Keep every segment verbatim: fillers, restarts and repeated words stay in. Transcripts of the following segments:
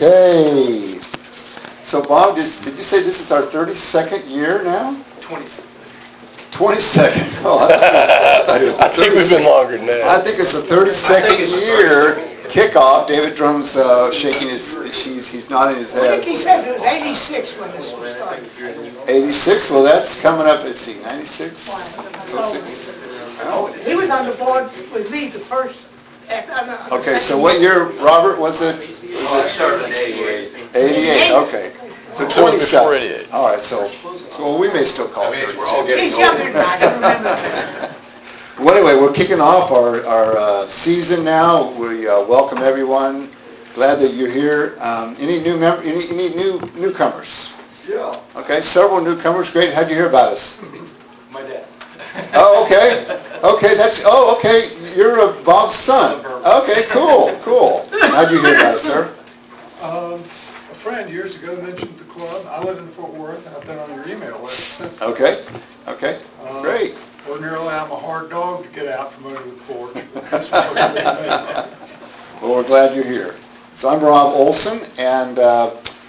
Okay. So Bob, did, did you say this is our thirty-second year now? twenty-second. twenty-second. Oh, I, thought it was, I, thought it was I think we've been longer than that. I think it's the thirty-second year kickoff. David Drum's uh, shaking his, he's, he's nodding his I head. think he says it was eighty-six when this was started. eighty-six, well that's coming up, let's see, ninety-six? Oh, he was on the board with me the first. uh, the Okay, so second what year. year, Robert, was it? Oh, it started in eighty-eight. eighty-eight, okay. So So it was before twenty-seven. eighty-eight. All right, so, so we may still call I it mean, we're all thirty-two. getting He's younger than I can remember. Well, anyway, we're kicking off our, our uh, season now. We uh, welcome everyone. Glad that you're here. Um, any new mem- any, any new newcomers? Yeah. Okay, several newcomers. Great. How'd you hear about us? My dad. Oh, okay. Okay, that's, oh, okay. You're uh, Bob's son. Okay, cool, cool. How'd you hear about us, sir? Um, a friend years ago mentioned the club. I live in Fort Worth, and I've been on your email list since. Okay, okay, Uh, great. Ordinarily, I'm a hard dog to get out from under the porch. but this was really Well, we're glad you're here. So I'm Rob Olson, and uh,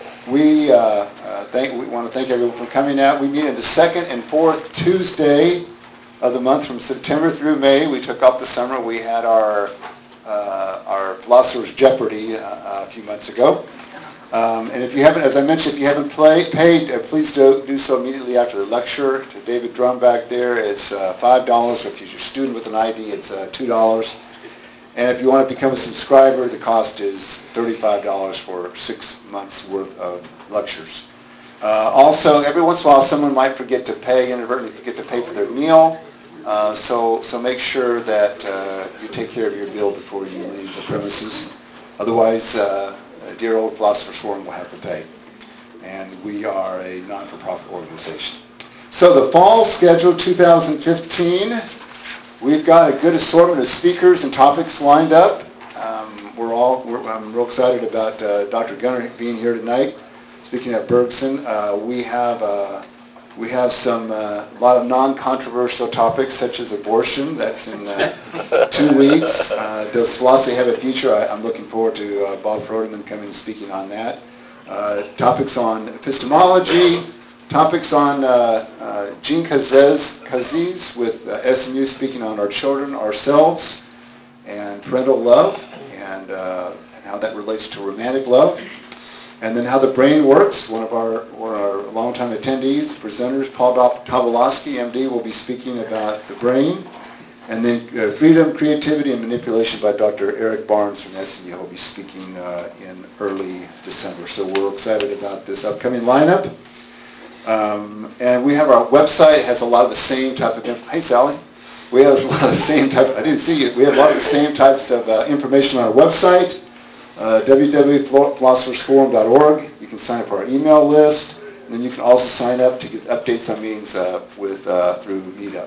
we uh, uh, thank we want to thank everyone for coming out. We meet on the second and fourth Tuesday of the month from September through May. We took off the summer. We had our uh, our Philosopher's Jeopardy uh, a few months ago. Um, and if you haven't, as I mentioned, if you haven't play, paid, uh, please do, do so immediately after the lecture. To David Drum back there, it's uh, five dollars. If you're a student with an I D, it's uh, two dollars. And if you want to become a subscriber, the cost is thirty-five dollars for six months worth of lectures. Uh, also, every once in a while, someone might forget to pay, inadvertently forget to pay for their meal. Uh, so, so make sure that uh, you take care of your meal before you leave the premises. Otherwise, uh, dear old Philosopher's Forum will have to pay. And we are a non-for-profit organization. So the fall schedule two thousand fifteen. We've got a good assortment of speakers and topics lined up. Um, we're all, we're, I'm real excited about uh, Doctor Gunner being here tonight, speaking at Bergson. Uh, we have uh, we have some uh, a lot of non-controversial topics such as abortion. That's in uh, two weeks. Uh, does philosophy have a future? I, I'm looking forward to uh, Bob Frodeman coming and speaking on that. Uh, topics on epistemology. Topics on uh, uh, Jean Kaziz, Kaziz with uh, S M U speaking on our children, ourselves, and parental love, and, uh, and how that relates to romantic love, and then how the brain works. One of our one of our longtime attendees, presenters, Paul Tobolowsky, M D, will be speaking about the brain, and then uh, freedom, creativity, and manipulation by Doctor Eric Barnes from S M U. He'll be speaking uh, in early December. So we're excited about this upcoming lineup. Um, and we have our website. It has a lot of the same type of information. Hey, Sally. We have a lot of the same type. I didn't see you. We have a lot of the same types of uh, information on our website, uh, w w w dot philosophers forum dot org. You can sign up for our email list, and then you can also sign up to get updates on meetings uh, with uh, through Meetup.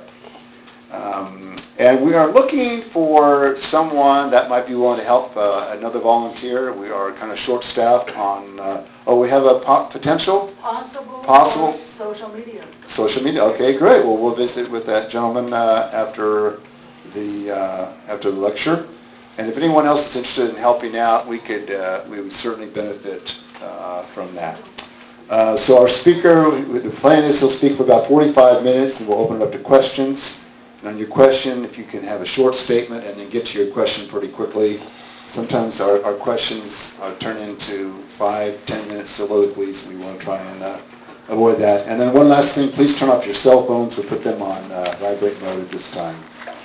Um, and we are looking for someone that might be willing to help uh, another volunteer. We are kind of short-staffed on. Uh, oh, we have a po- potential. Possible. Possible. Social media. Social media. Okay, great. Well, we'll visit with that gentleman uh, after the uh, after the lecture. And if anyone else is interested in helping out, we could uh, we would certainly benefit uh, from that. Uh, so our speaker, the plan is he'll speak for about forty-five minutes, and we'll open it up to questions. And on your question, if you can have a short statement and then get to your question pretty quickly. Sometimes our, our questions are turn into five, ten minute soliloquies. We want to try and uh, avoid that. And then one last thing, please turn off your cell phones or put them on uh, vibrate mode at this time.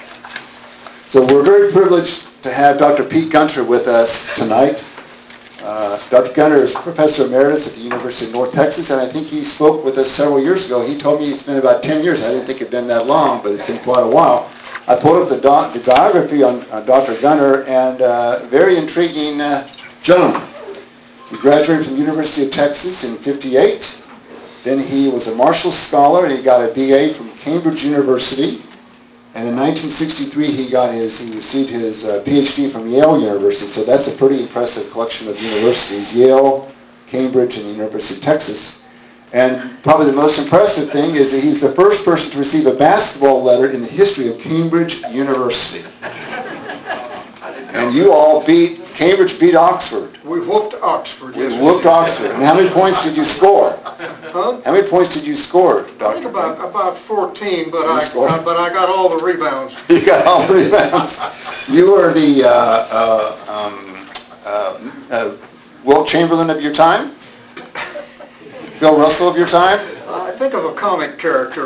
So we're very privileged to have Doctor Pete Gunter with us tonight. Uh, Doctor Gunter is Professor Emeritus at the University of North Texas, and I think he spoke with us several years ago. He told me it's been about ten years. I didn't think it had been that long, but it's been quite a while. I pulled up the, doc, the biography on, on Doctor Gunter, and uh, very intriguing uh, gentleman. He graduated from the University of Texas in fifty-eight. Then he was a Marshall Scholar, and he got a B A from Cambridge University. And in nineteen sixty-three, he got his, he received his uh, P H D from Yale University. So that's a pretty impressive collection of universities: Yale, Cambridge, and the University of Texas. And probably the most impressive thing is that he's the first person to receive a basketball letter in the history of Cambridge University. And you all beat Cambridge beat Oxford. We whooped Oxford. We yes, whooped Oxford. And how many points did you score? Huh? How many points did you score, I think Doctor about, about fourteen, but You I, scored. I- but I got all the rebounds. You got all the rebounds. You were the uh, uh, um, uh, uh, Wilt Chamberlain of your time? Bill Russell of your time? I think of a comic character.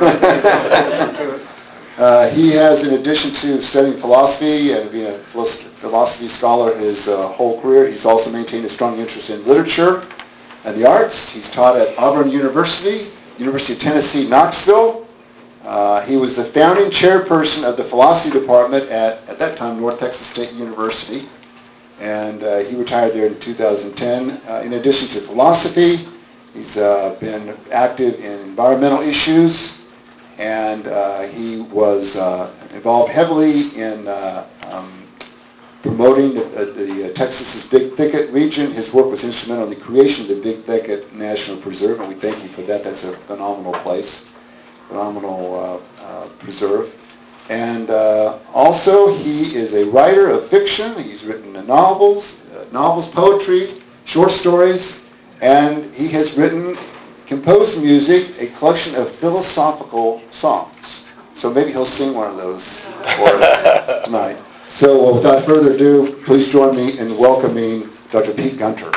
Uh, he has, in addition to studying philosophy and being a philosophy scholar his uh, whole career, he's also maintained a strong interest in literature and the arts. He's taught at Auburn University, University of Tennessee, Knoxville. Uh, he was the founding chairperson of the philosophy department at, at that time, North Texas State University. And uh, he retired there in two thousand ten. Uh, in addition to philosophy, he's uh, been active in environmental issues. And uh, he was uh, involved heavily in uh, um, promoting the, uh, the uh, Texas's Big Thicket region. His work was instrumental in the creation of the Big Thicket National Preserve, and we thank you for that. That's a phenomenal place, phenomenal uh, uh, preserve. And uh, also, he is a writer of fiction. He's written novels, uh, novels, poetry, short stories, and he has written composed music, a collection of philosophical songs. So maybe he'll sing one of those for us tonight. So well, without further ado, please join me in welcoming Doctor Pete Gunter.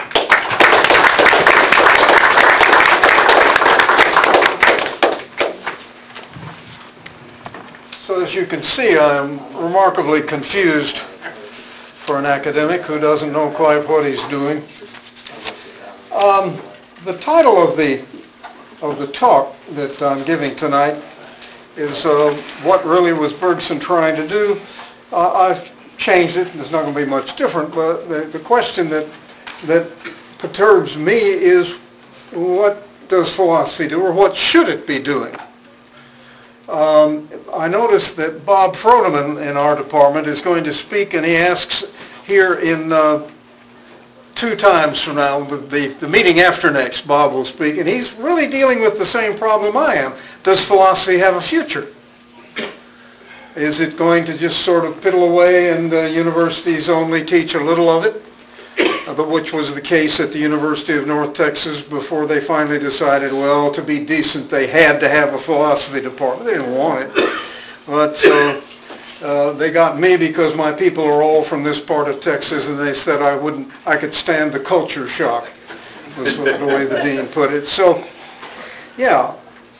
So as you can see, I'm remarkably confused for an academic who doesn't know quite what he's doing. Um, the title of the of the talk that I'm giving tonight is uh, What Really Was Bergson Trying to Do? Uh, I've changed it, and it's not going to be much different, but the, the question that, that perturbs me is what does philosophy do, or what should it be doing? Um, I noticed that Bob Frodeman in our department is going to speak, and he asks here in uh, two times from now, the, the meeting after next, Bob will speak, and he's really dealing with the same problem I am. Does philosophy have a future? Is it going to just sort of piddle away and uh, universities only teach a little of it, uh, which was the case at the University of North Texas before they finally decided, well, to be decent, they had to have a philosophy department. They didn't want it, but uh, Uh, they got me because my people are all from this part of Texas, and they said I wouldn't, I could stand the culture shock, was the way the dean put it. So, yeah,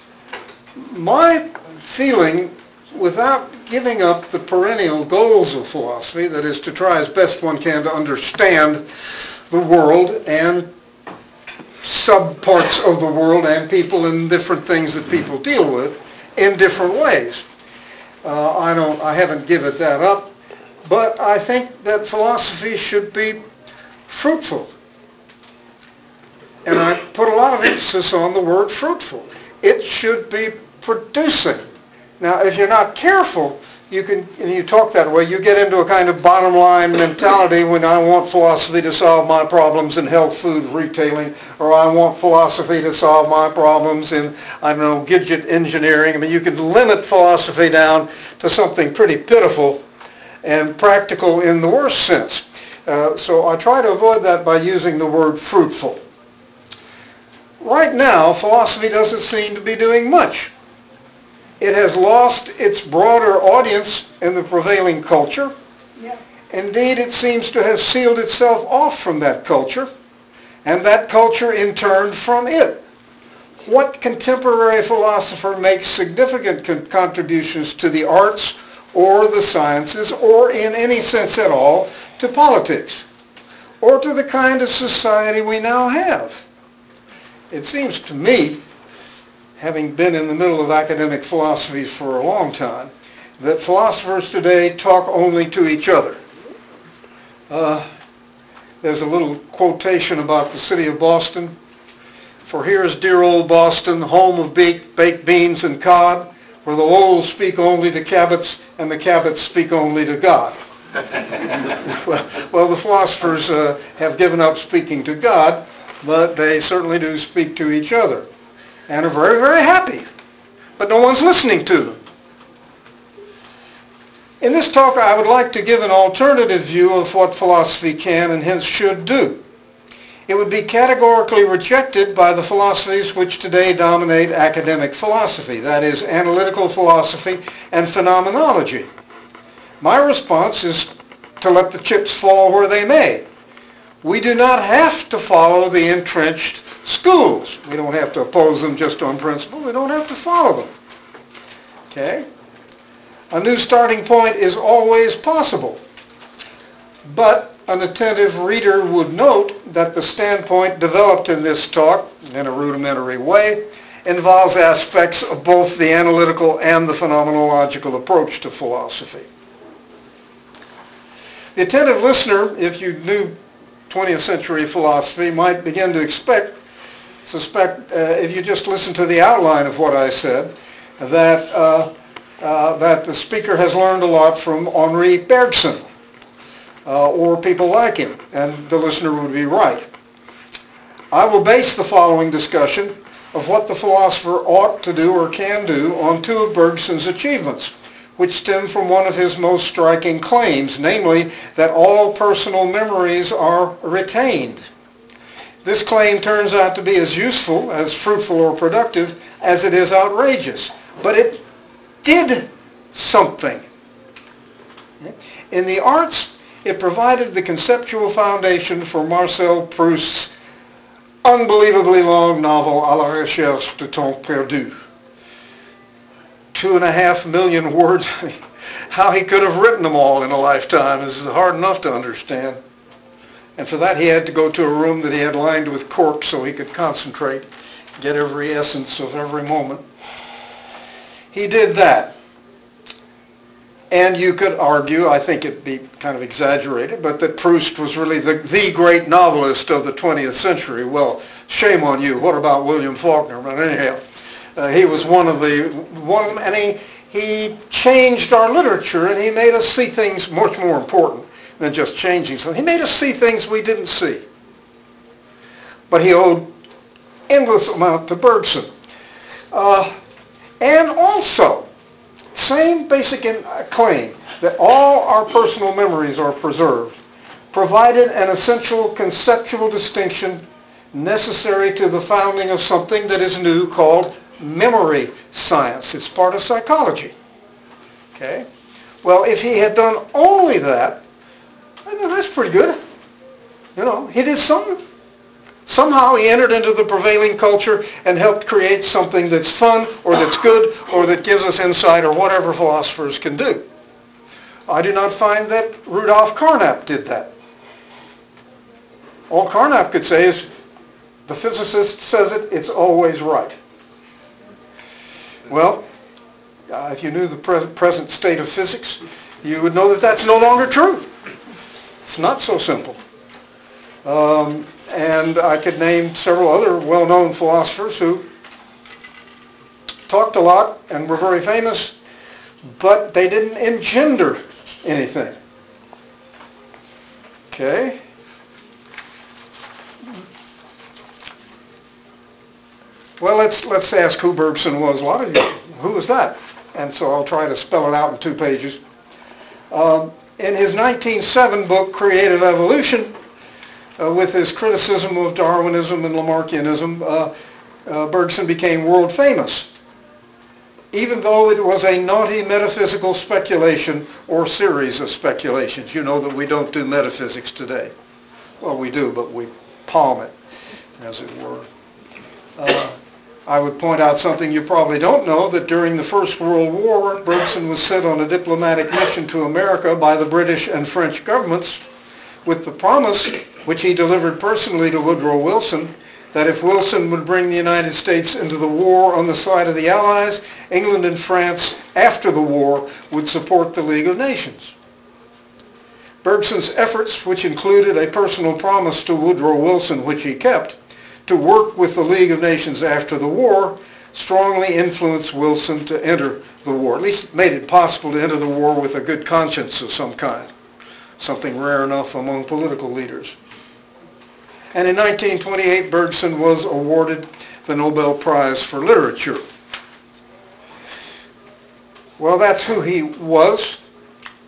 my feeling, without giving up the perennial goals of philosophy, that is to try as best one can to understand the world and subparts of the world and people and different things that people deal with in different ways. Uh, I don't, I haven't given that up, but I think that philosophy should be fruitful. And I put a lot of emphasis on the word fruitful. It should be producing. Now, if you're not careful, you can, and you talk that way, you get into a kind of bottom line mentality when I want philosophy to solve my problems in health food retailing, or I want philosophy to solve my problems in, I don't know, gadget engineering. I mean, you can limit philosophy down to something pretty pitiful and practical in the worst sense. Uh, so I try to avoid that by using the word fruitful. Right now, philosophy doesn't seem to be doing much. It has lost its broader audience in the prevailing culture. Yeah. Indeed, it seems to have sealed itself off from that culture, and that culture in turn from it. What contemporary philosopher makes significant con- contributions to the arts or the sciences, or in any sense at all, to politics, or to the kind of society we now have? It seems to me, having been in the middle of academic philosophy for a long time, that philosophers today talk only to each other. Uh, there's a little quotation about the city of Boston. For here's dear old Boston, home of baked, baked beans and cod, where the old speak only to Cabots and the Cabots speak only to God. well, well, the philosophers uh, have given up speaking to God, but they certainly do speak to each other, and are very, very happy. But no one's listening to them. In this talk, I would like to give an alternative view of what philosophy can and hence should do. It would be categorically rejected by the philosophies which today dominate academic philosophy, that is, analytical philosophy and phenomenology. My response is to let the chips fall where they may. We do not have to follow the entrenched schools. We don't have to oppose them just on principle. We don't have to follow them. Okay? A new starting point is always possible. But an attentive reader would note that the standpoint developed in this talk, in a rudimentary way, involves aspects of both the analytical and the phenomenological approach to philosophy. The attentive listener, if you knew twentieth century philosophy, might begin to expect, suspect, uh, if you just listen to the outline of what I said, that, uh, uh, that the speaker has learned a lot from Henri Bergson, uh, or people like him, and the listener would be right. I will base the following discussion of what the philosopher ought to do or can do on two of Bergson's achievements, which stem from one of his most striking claims, namely that all personal memories are retained. This claim turns out to be as useful, as fruitful or productive, as it is outrageous. But it did something. In the arts, it provided the conceptual foundation for Marcel Proust's unbelievably long novel, À la recherche de temps perdu. Two and a half million words. How he could have written them all in a lifetime is hard enough to understand. And for that he had to go to a room that he had lined with cork so he could concentrate, get every essence of every moment. He did that. And you could argue, I think it'd be kind of exaggerated, but that Proust was really the, the great novelist of the twentieth century. Well, shame on you. What about William Faulkner? But anyhow, Uh, he was one of the, one, and he, he changed our literature, and he made us see things much more important than just changing something. He made us see things we didn't see. But he owed endless amount to Bergson. Uh, and also, same basic in, uh, claim that all our personal memories are preserved, provided an essential conceptual distinction necessary to the founding of something that is new called memory science. It's part of psychology. Okay? Well, if he had done only that, I think that's pretty good. You know, he did something. Somehow he entered into the prevailing culture and helped create something that's fun or that's good or that gives us insight or whatever philosophers can do. I do not find that Rudolf Carnap did that. All Carnap could say is, the physicist says it, it's always right. Well, uh, if you knew the pre- present state of physics, you would know that that's no longer true. It's not so simple. Um, and I could name several other well-known philosophers who talked a lot and were very famous, but they didn't engender anything. Okay? Well, let's let's ask who Bergson was. A lot of you, who was that? And so I'll try to spell it out in two pages. Um, in his nineteen oh seven book, Creative Evolution, uh, with his criticism of Darwinism and Lamarckianism, uh, uh, Bergson became world famous, even though it was a naughty metaphysical speculation or series of speculations. You know that we don't do metaphysics today. Well, we do, but we palm it, as it were. Uh, I would point out something you probably don't know, that during the First World War, Bergson was sent on a diplomatic mission to America by the British and French governments with the promise, which he delivered personally to Woodrow Wilson, that if Wilson would bring the United States into the war on the side of the Allies, England and France, after the war, would support the League of Nations. Bergson's efforts, which included a personal promise to Woodrow Wilson, which he kept, to work with the League of Nations after the war, strongly influenced Wilson to enter the war. At least made it possible to enter the war with a good conscience of some kind, something rare enough among political leaders. And in nineteen twenty-eight, Bergson was awarded the Nobel Prize for Literature. Well, that's who he was.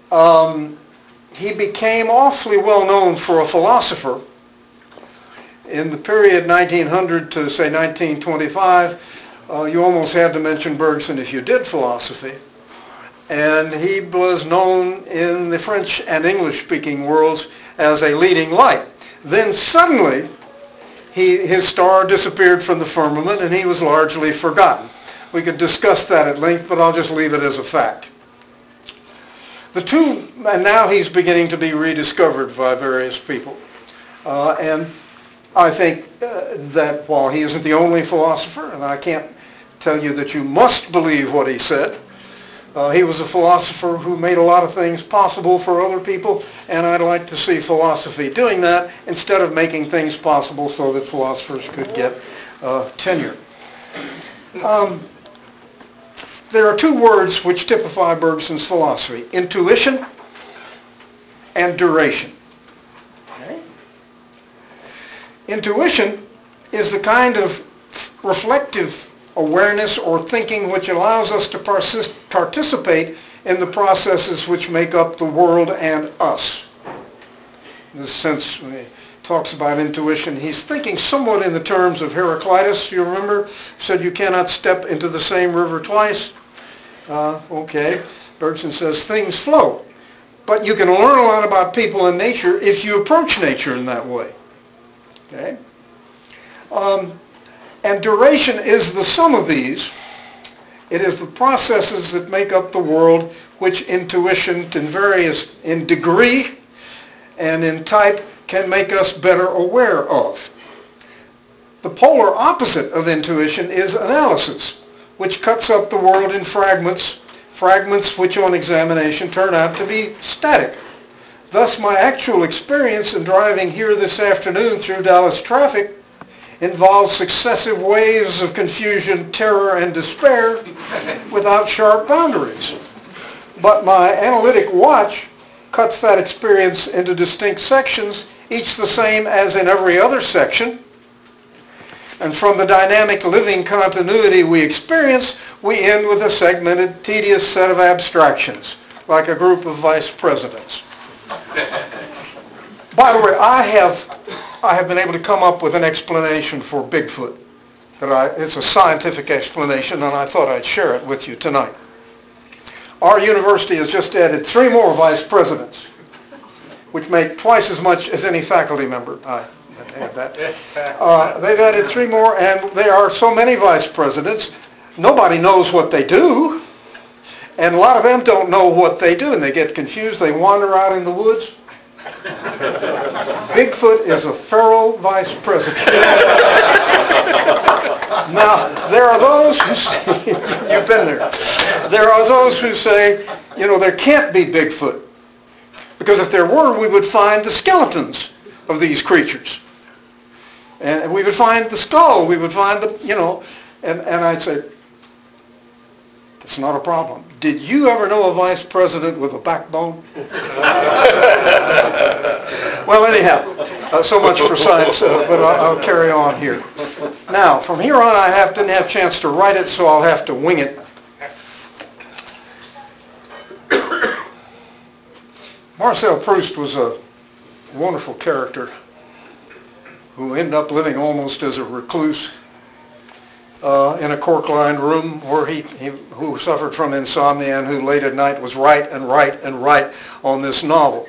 Um, he became awfully well known for a philosopher. In the period nineteen hundred to say nineteen twenty-five, uh, you almost had to mention Bergson if you did philosophy. And he was known in the French and English-speaking worlds as a leading light. Then suddenly, he, his star disappeared from the firmament and he was largely forgotten. We could discuss that at length, but I'll just leave it as a fact. The two, and now he's beginning to be rediscovered by various people. Uh, and I think uh, that while he isn't the only philosopher, and I can't tell you that you must believe what he said, uh, he was a philosopher who made a lot of things possible for other people, and I'd like to see philosophy doing that instead of making things possible so that philosophers could get uh, tenure. Um, there are two words which typify Bergson's philosophy: intuition and duration. Okay? Intuition is the kind of reflective awareness or thinking which allows us to partic- participate in the processes which make up the world and us. In this sense, when he talks about intuition, he's thinking somewhat in the terms of Heraclitus. You remember? He said you cannot step into the same river twice. Uh, okay. Bergson says things flow. But you can learn a lot about people and nature if you approach nature in that way. Okay? Um, and duration is the sum of these. It is the processes that make up the world which intuition in various, in degree and in type, can make us better aware of. The polar opposite of intuition is analysis, which cuts up the world in fragments, fragments which on examination turn out to be static. Thus, my actual experience in driving here this afternoon through Dallas traffic involves successive waves of confusion, terror, and despair without sharp boundaries. But my analytic watch cuts that experience into distinct sections, each the same as in every other section. And from the dynamic living continuity we experience, we end with a segmented, tedious set of abstractions, like a group of vice presidents. By the way, I have, I have been able to come up with an explanation for Bigfoot. That I, it's a scientific explanation, and I thought I'd share it with you tonight. Our university has just added three more vice presidents, which make twice as much as any faculty member. I add that. Uh, they've added three more, and there are so many vice presidents, nobody knows what they do, and a lot of them don't know what they do, and they get confused. They wander out in the woods. Bigfoot is a feral vice president. Now, there are those who say, you've been there, there are those who say, you know, there can't be Bigfoot, because if there were, we would find the skeletons of these creatures. And we would find the skull, we would find the, you know, and, and I'd say, it's not a problem. Did you ever know a vice president with a backbone? Well, anyhow, uh, so much for science, uh, but I'll, I'll carry on here. Now, from here on, I have, didn't have a chance to write it, so I'll have to wing it. Marcel Proust was a wonderful character who ended up living almost as a recluse uh, in a cork-lined room where he, he who suffered from insomnia and who late at night was write and write and write on this novel.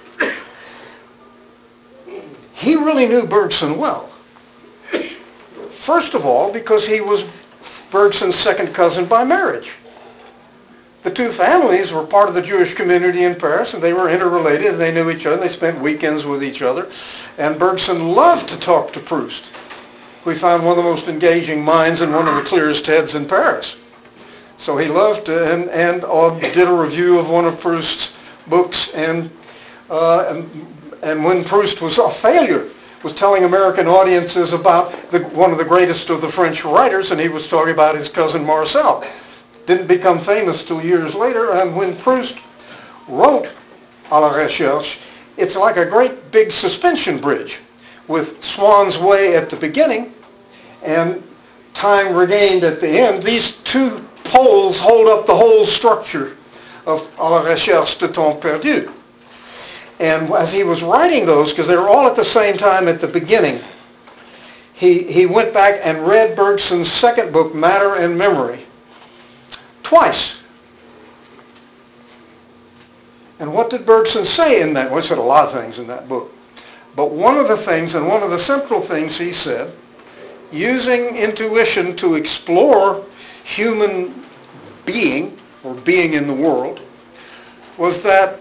He really knew Bergson well. First of all, because he was Bergson's second cousin by marriage. The two families were part of the Jewish community in Paris, and they were interrelated, and they knew each other. They spent weekends with each other. And Bergson loved to talk to Proust. We found one of the most engaging minds and one of the clearest heads in Paris. So he loved to, and, and uh, did a review of one of Proust's books, and, uh, and, and when Proust was a failure, was telling American audiences about the, one of the greatest of the French writers, and he was talking about his cousin Marcel. Didn't become famous till years later, and when Proust wrote À la Recherche, it's like a great big suspension bridge with Swann's Way at the beginning and Time Regained at the end. These two poles hold up the whole structure of À la recherche de temps perdu. And as he was writing those, because they were all at the same time at the beginning, he, he went back and read Bergson's second book, Matter and Memory, twice. And what did Bergson say in that? Well, he said a lot of things in that book. But one of the things, and one of the central things he said, using intuition to explore human being, or being in the world, was that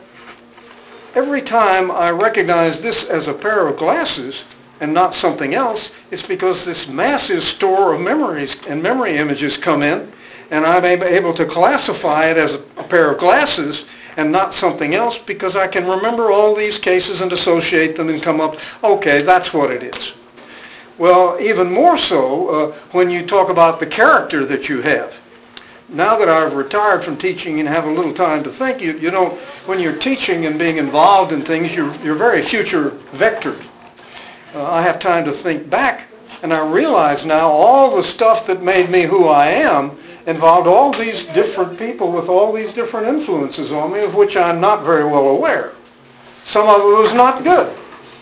every time I recognize this as a pair of glasses and not something else, it's because this massive store of memories and memory images come in, and I'm able to classify it as a pair of glasses and not something else, because I can remember all these cases and associate them and come up, okay, that's what it is. Well, even more so uh, when you talk about the character that you have. Now that I've retired from teaching and have a little time to think, you, you don't, when you're teaching and being involved in things, you're, you're very future vectored. Uh, I have time to think back, and I realize now all the stuff that made me who I am involved all these different people with all these different influences on me, of which I'm not very well aware. Some of it was not good.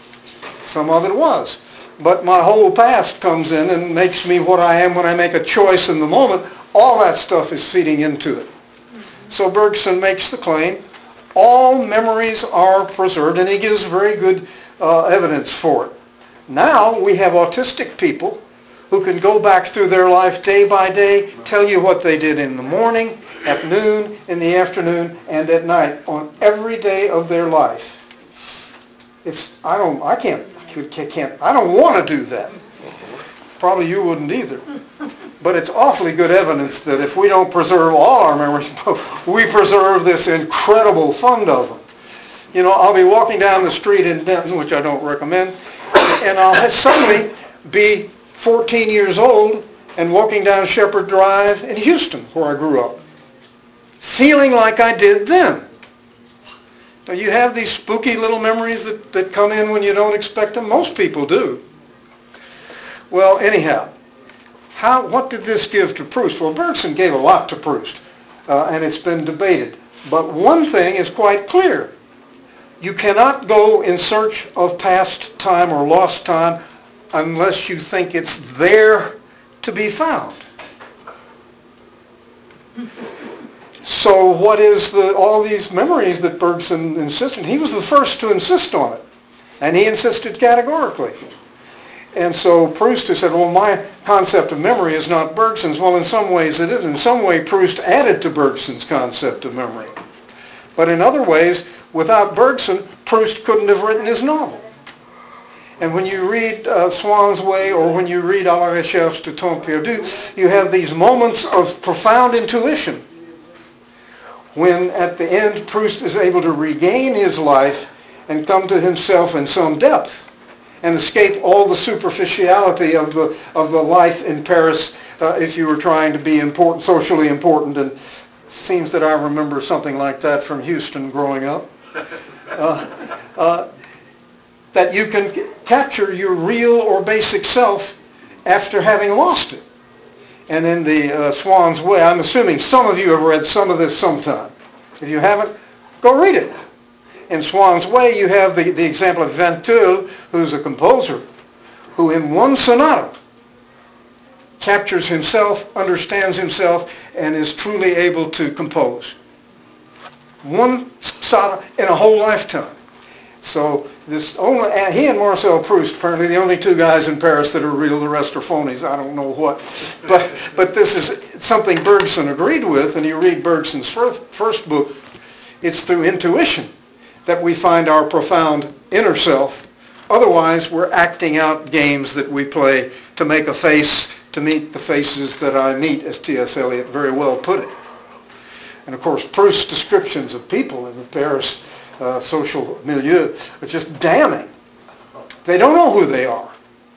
Some of it was. But my whole past comes in and makes me what I am when I make a choice in the moment. All that stuff is feeding into it. So Bergson makes the claim, all memories are preserved, and he gives very good uh, evidence for it. Now we have autistic people who can go back through their life day by day, tell you what they did in the morning, at noon, in the afternoon, and at night on every day of their life. It's, I don't, I can't, can't, I don't want to do that. Probably you wouldn't either. But it's awfully good evidence that if we don't preserve all our memories, we preserve this incredible fund of them. You know, I'll be walking down the street in Denton, which I don't recommend, and I'll suddenly be fourteen years old and walking down Shepherd Drive in Houston, where I grew up, feeling like I did then. Now, you have these spooky little memories that, that come in when you don't expect them. Most people do. Well, anyhow, how, what did this give to Proust? Well, Bergson gave a lot to Proust, uh, and it's been debated. But one thing is quite clear. You cannot go in search of past time or lost time unless you think it's there to be found. So what is the, all these memories that Bergson insisted? He was the first to insist on it, and he insisted categorically. And so Proust has said, well, my concept of memory is not Bergson's. Well, in some ways it is. In some way, Proust added to Bergson's concept of memory. But in other ways, without Bergson, Proust couldn't have written his novel. And when you read uh, Swann's Way, or when you read À la recherche de temps perdu, you have these moments of profound intuition when at the end Proust is able to regain his life and come to himself in some depth and escape all the superficiality of the, of the life in Paris uh, if you were trying to be important, socially important. And it seems that I remember something like that from Houston growing up. Uh, uh, that you can capture your real or basic self after having lost it. And in the uh, Swann's Way, I'm assuming some of you have read some of this sometime. If you haven't, go read it. In Swann's Way, you have the, the example of Vinteuil, who's a composer, who in one sonata captures himself, understands himself, and is truly able to compose. One sonata in a whole lifetime. So this only, he and Marcel Proust, apparently the only two guys in Paris that are real, the rest are phonies. I don't know what. But, but this is something Bergson agreed with, and you read Bergson's first, first book, it's through intuition that we find our profound inner self. Otherwise, we're acting out games that we play to make a face, to meet the faces that I meet, as T S Eliot very well put it. And of course, Proust's descriptions of people in the Paris uh, social milieu are just damning. They don't know who they are.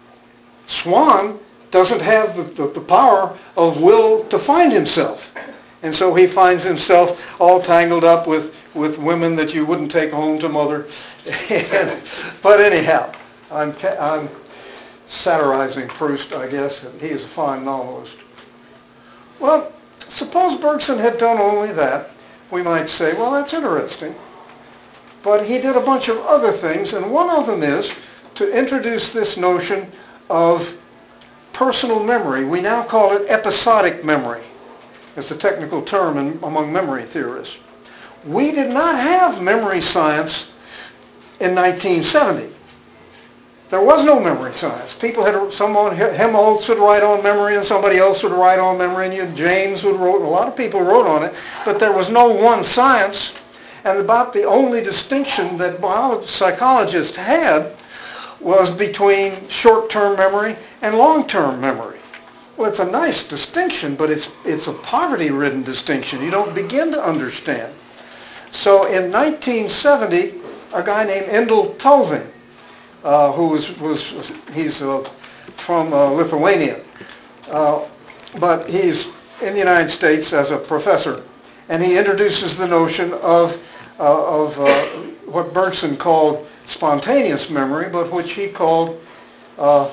Swann doesn't have the, the, the power of will to find himself. And so he finds himself all tangled up with, with women that you wouldn't take home to mother. and, but anyhow, I'm, I'm satirizing Proust, I guess. He is a fine novelist. Well, suppose Bergson had done only that. we might say, well, that's interesting. But he did a bunch of other things, and one of them is to introduce this notion of personal memory. We now call it episodic memory. It's a technical term in, among memory theorists. We did not have memory science in nineteen seventy. There was no memory science. People had, someone, Helmholtz would write on memory and somebody else would write on memory and you, James would wrote, a lot of people wrote on it, but there was no one science. And about the only distinction that biologists, psychologists had was between short-term memory and long-term memory. Well, it's a nice distinction, but it's, it's a poverty-ridden distinction. You don't begin to understand. So in nineteen seventy, a guy named Endel Tulving, uh, who was, was he's uh, from uh, Lithuania, uh, but he's in the United States as a professor, and he introduces the notion of, uh, of uh, what Bergson called spontaneous memory, but which he called uh,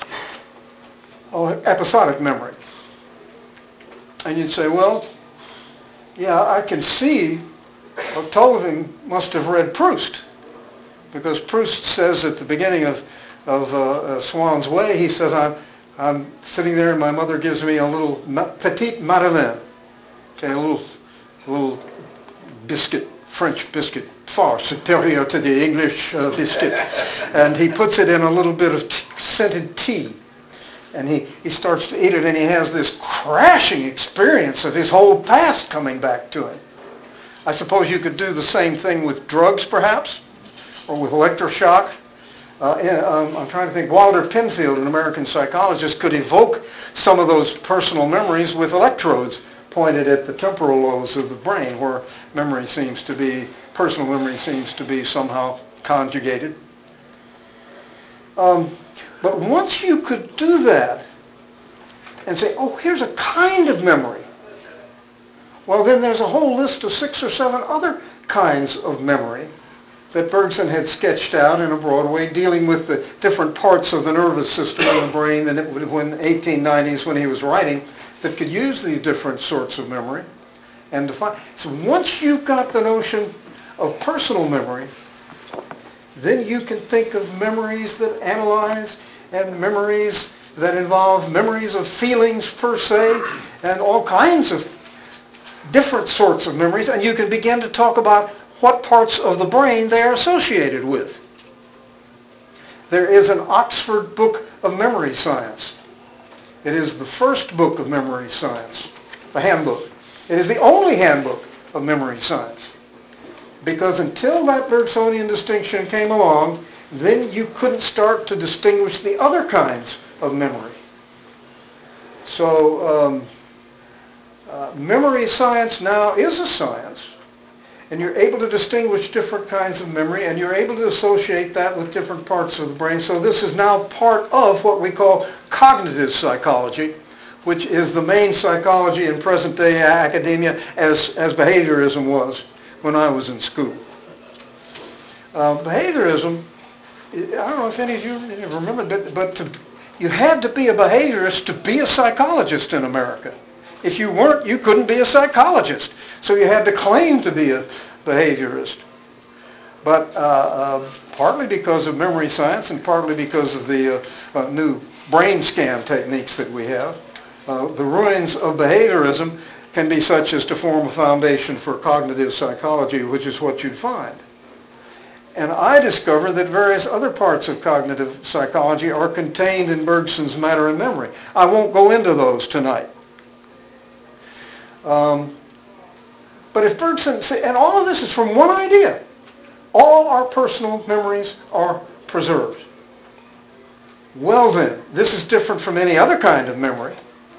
oh, episodic memory. And you'd say, well, yeah, I can see well, Tulving must have read Proust, because Proust says at the beginning of, of uh, uh, Swann's Way, he says, I'm, I'm sitting there and my mother gives me a little ma- petite madeleine, okay, a little, a little biscuit, French biscuit, far superior to the English uh, biscuit. And he puts it in a little bit of t- scented tea. And he, he starts to eat it and he has this crashing experience of his whole past coming back to him. I suppose you could do the same thing with drugs, perhaps, or with electroshock. Uh, in, um, I'm trying to think, Walter Penfield, an American psychologist, could evoke some of those personal memories with electrodes pointed at the temporal lobes of the brain, where memory seems to be, personal memory seems to be somehow conjugated. Um, but once you could do that and say, oh, here's a kind of memory, well, then there's a whole list of six or seven other kinds of memory that Bergson had sketched out in a broad way, dealing with the different parts of the nervous system in the brain, and it would, when eighteen nineties, when he was writing, that could use these different sorts of memory and define. So once you've got the notion of personal memory, then you can think of memories that analyze and memories that involve memories of feelings per se and all kinds of different sorts of memories, and you can begin to talk about what parts of the brain they are associated with. There is an Oxford Book of Memory Science. It is the first book of memory science, the handbook. It is the only handbook of memory science. Because until that Bergsonian distinction came along, then you couldn't start to distinguish the other kinds of memory. So um, uh, memory science now is a science, and you're able to distinguish different kinds of memory, and you're able to associate that with different parts of the brain. So this is now part of what we call cognitive psychology, which is the main psychology in present-day academia, as, as behaviorism was when I was in school. Uh, behaviorism, I don't know if any of you remember, but, but to, you had to be a behaviorist to be a psychologist in America. If you weren't, you couldn't be a psychologist. So you had to claim to be a behaviorist. But uh, uh, partly because of memory science and partly because of the uh, uh, new brain scan techniques that we have, uh, the ruins of behaviorism can be such as to form a foundation for cognitive psychology, which is what you'd find. And I discovered that various other parts of cognitive psychology are contained in Bergson's Matter and Memory. I won't go into those tonight. Um, but if Bergson, and all of this is from one idea, all our personal memories are preserved. Well then, this is different from any other kind of memory.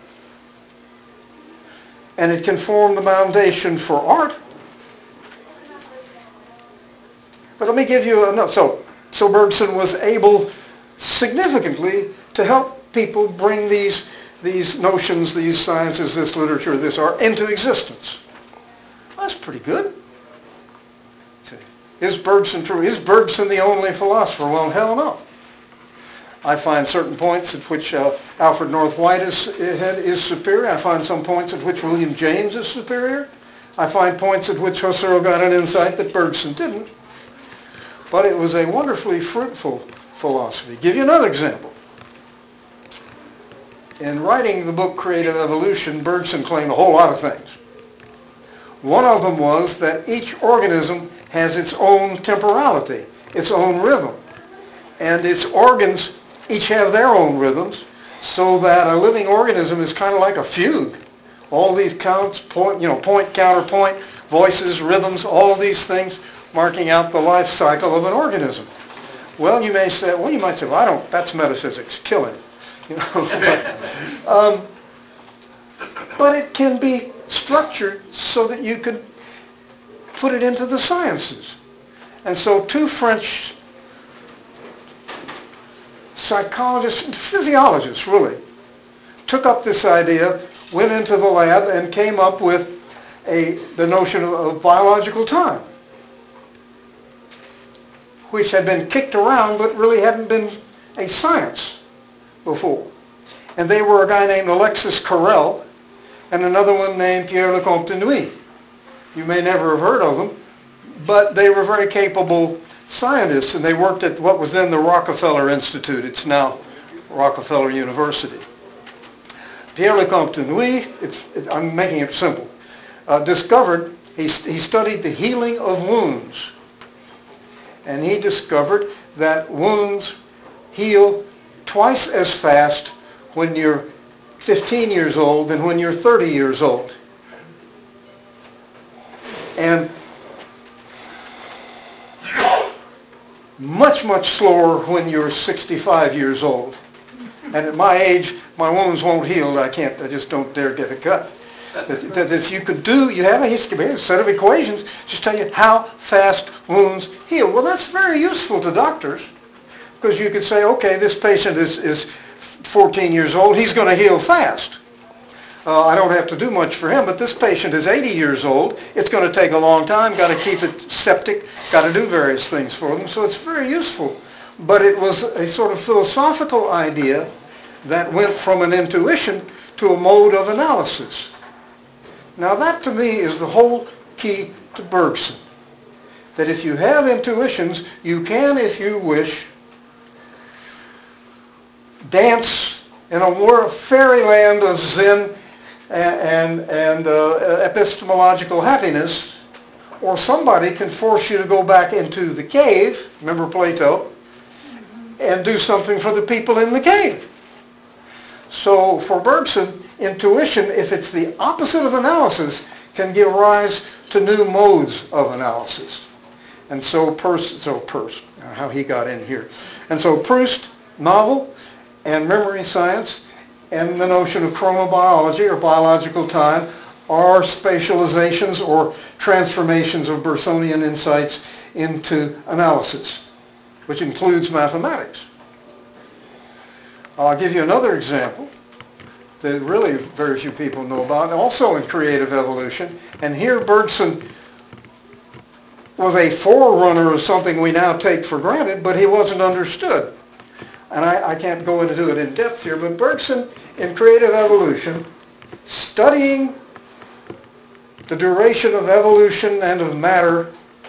And it can form the foundation for art. But let me give you another. So, so Bergson was able significantly to help people bring these, these notions, these sciences, this literature, this art into existence. Well, that's pretty good. Is Bergson true? Is Bergson the only philosopher? Well, hell no. I find certain points at which uh, Alfred North White is, is superior. I find some points at which William James is superior. I find points at which Husserl got an insight that Bergson didn't. But it was a wonderfully fruitful philosophy. Give you another example. In writing the book Creative Evolution, Bergson claimed a whole lot of things. One of them was that each organism has its own temporality, its own rhythm. And its organs each have their own rhythms, so that a living organism is kind of like a fugue. All these counts, point, you know, point, counterpoint, voices, rhythms, all these things marking out the life cycle of an organism. Well, you may say, well, you might say, well, I don't, that's metaphysics, kill him. You know? um, but it can be structured so that you could put it into the sciences. And so two French psychologists, physiologists really, took up this idea, went into the lab, and came up with a, the notion of, of biological time, which had been kicked around but really hadn't been a science before. And they were a guy named Alexis Carrel and another one named Pierre Lecomte de Nuit. You may never have heard of them, but they were very capable scientists, and they worked at what was then the Rockefeller Institute. It's now Rockefeller University. Pierre Lecomte de Nuit, it's, it, I'm making it simple, uh, discovered, he, he studied the healing of wounds. And he discovered that wounds heal twice as fast when you're fifteen years old than when you're thirty years old. And much, much slower when you're sixty-five years old. And at my age, my wounds won't heal. I can't, I just don't dare get a cut. That, that, that you could do, you have a history, a set of equations, just tell you how fast wounds heal. Well, that's very useful to doctors, because you could say, okay, this patient is, is fourteen years old, he's going to heal fast. Uh, I don't have to do much for him, but this patient is eighty years old, it's going to take a long time, got to keep it septic, got to do various things for them, so it's very useful. But it was a sort of philosophical idea that went from an intuition to a mode of analysis. Now that to me is the whole key to Bergson. That if you have intuitions, you can, if you wish, dance in a war fairyland of Zen and, and, and uh, epistemological happiness, or somebody can force you to go back into the cave, remember Plato, and do something for the people in the cave. So for Bergson, intuition, if it's the opposite of analysis, can give rise to new modes of analysis. And so Proust, so Proust, how he got in here. And so Proust, novel and memory science, and the notion of chronobiology or biological time are spatializations or transformations of Bergsonian insights into analysis, which includes mathematics. I'll give you another example that really very few people know about, also in creative evolution. And here Bergson was a forerunner of something we now take for granted, but he wasn't understood. And I, I can't go into it in depth here, but Bergson in creative evolution, studying the duration of evolution and of matter,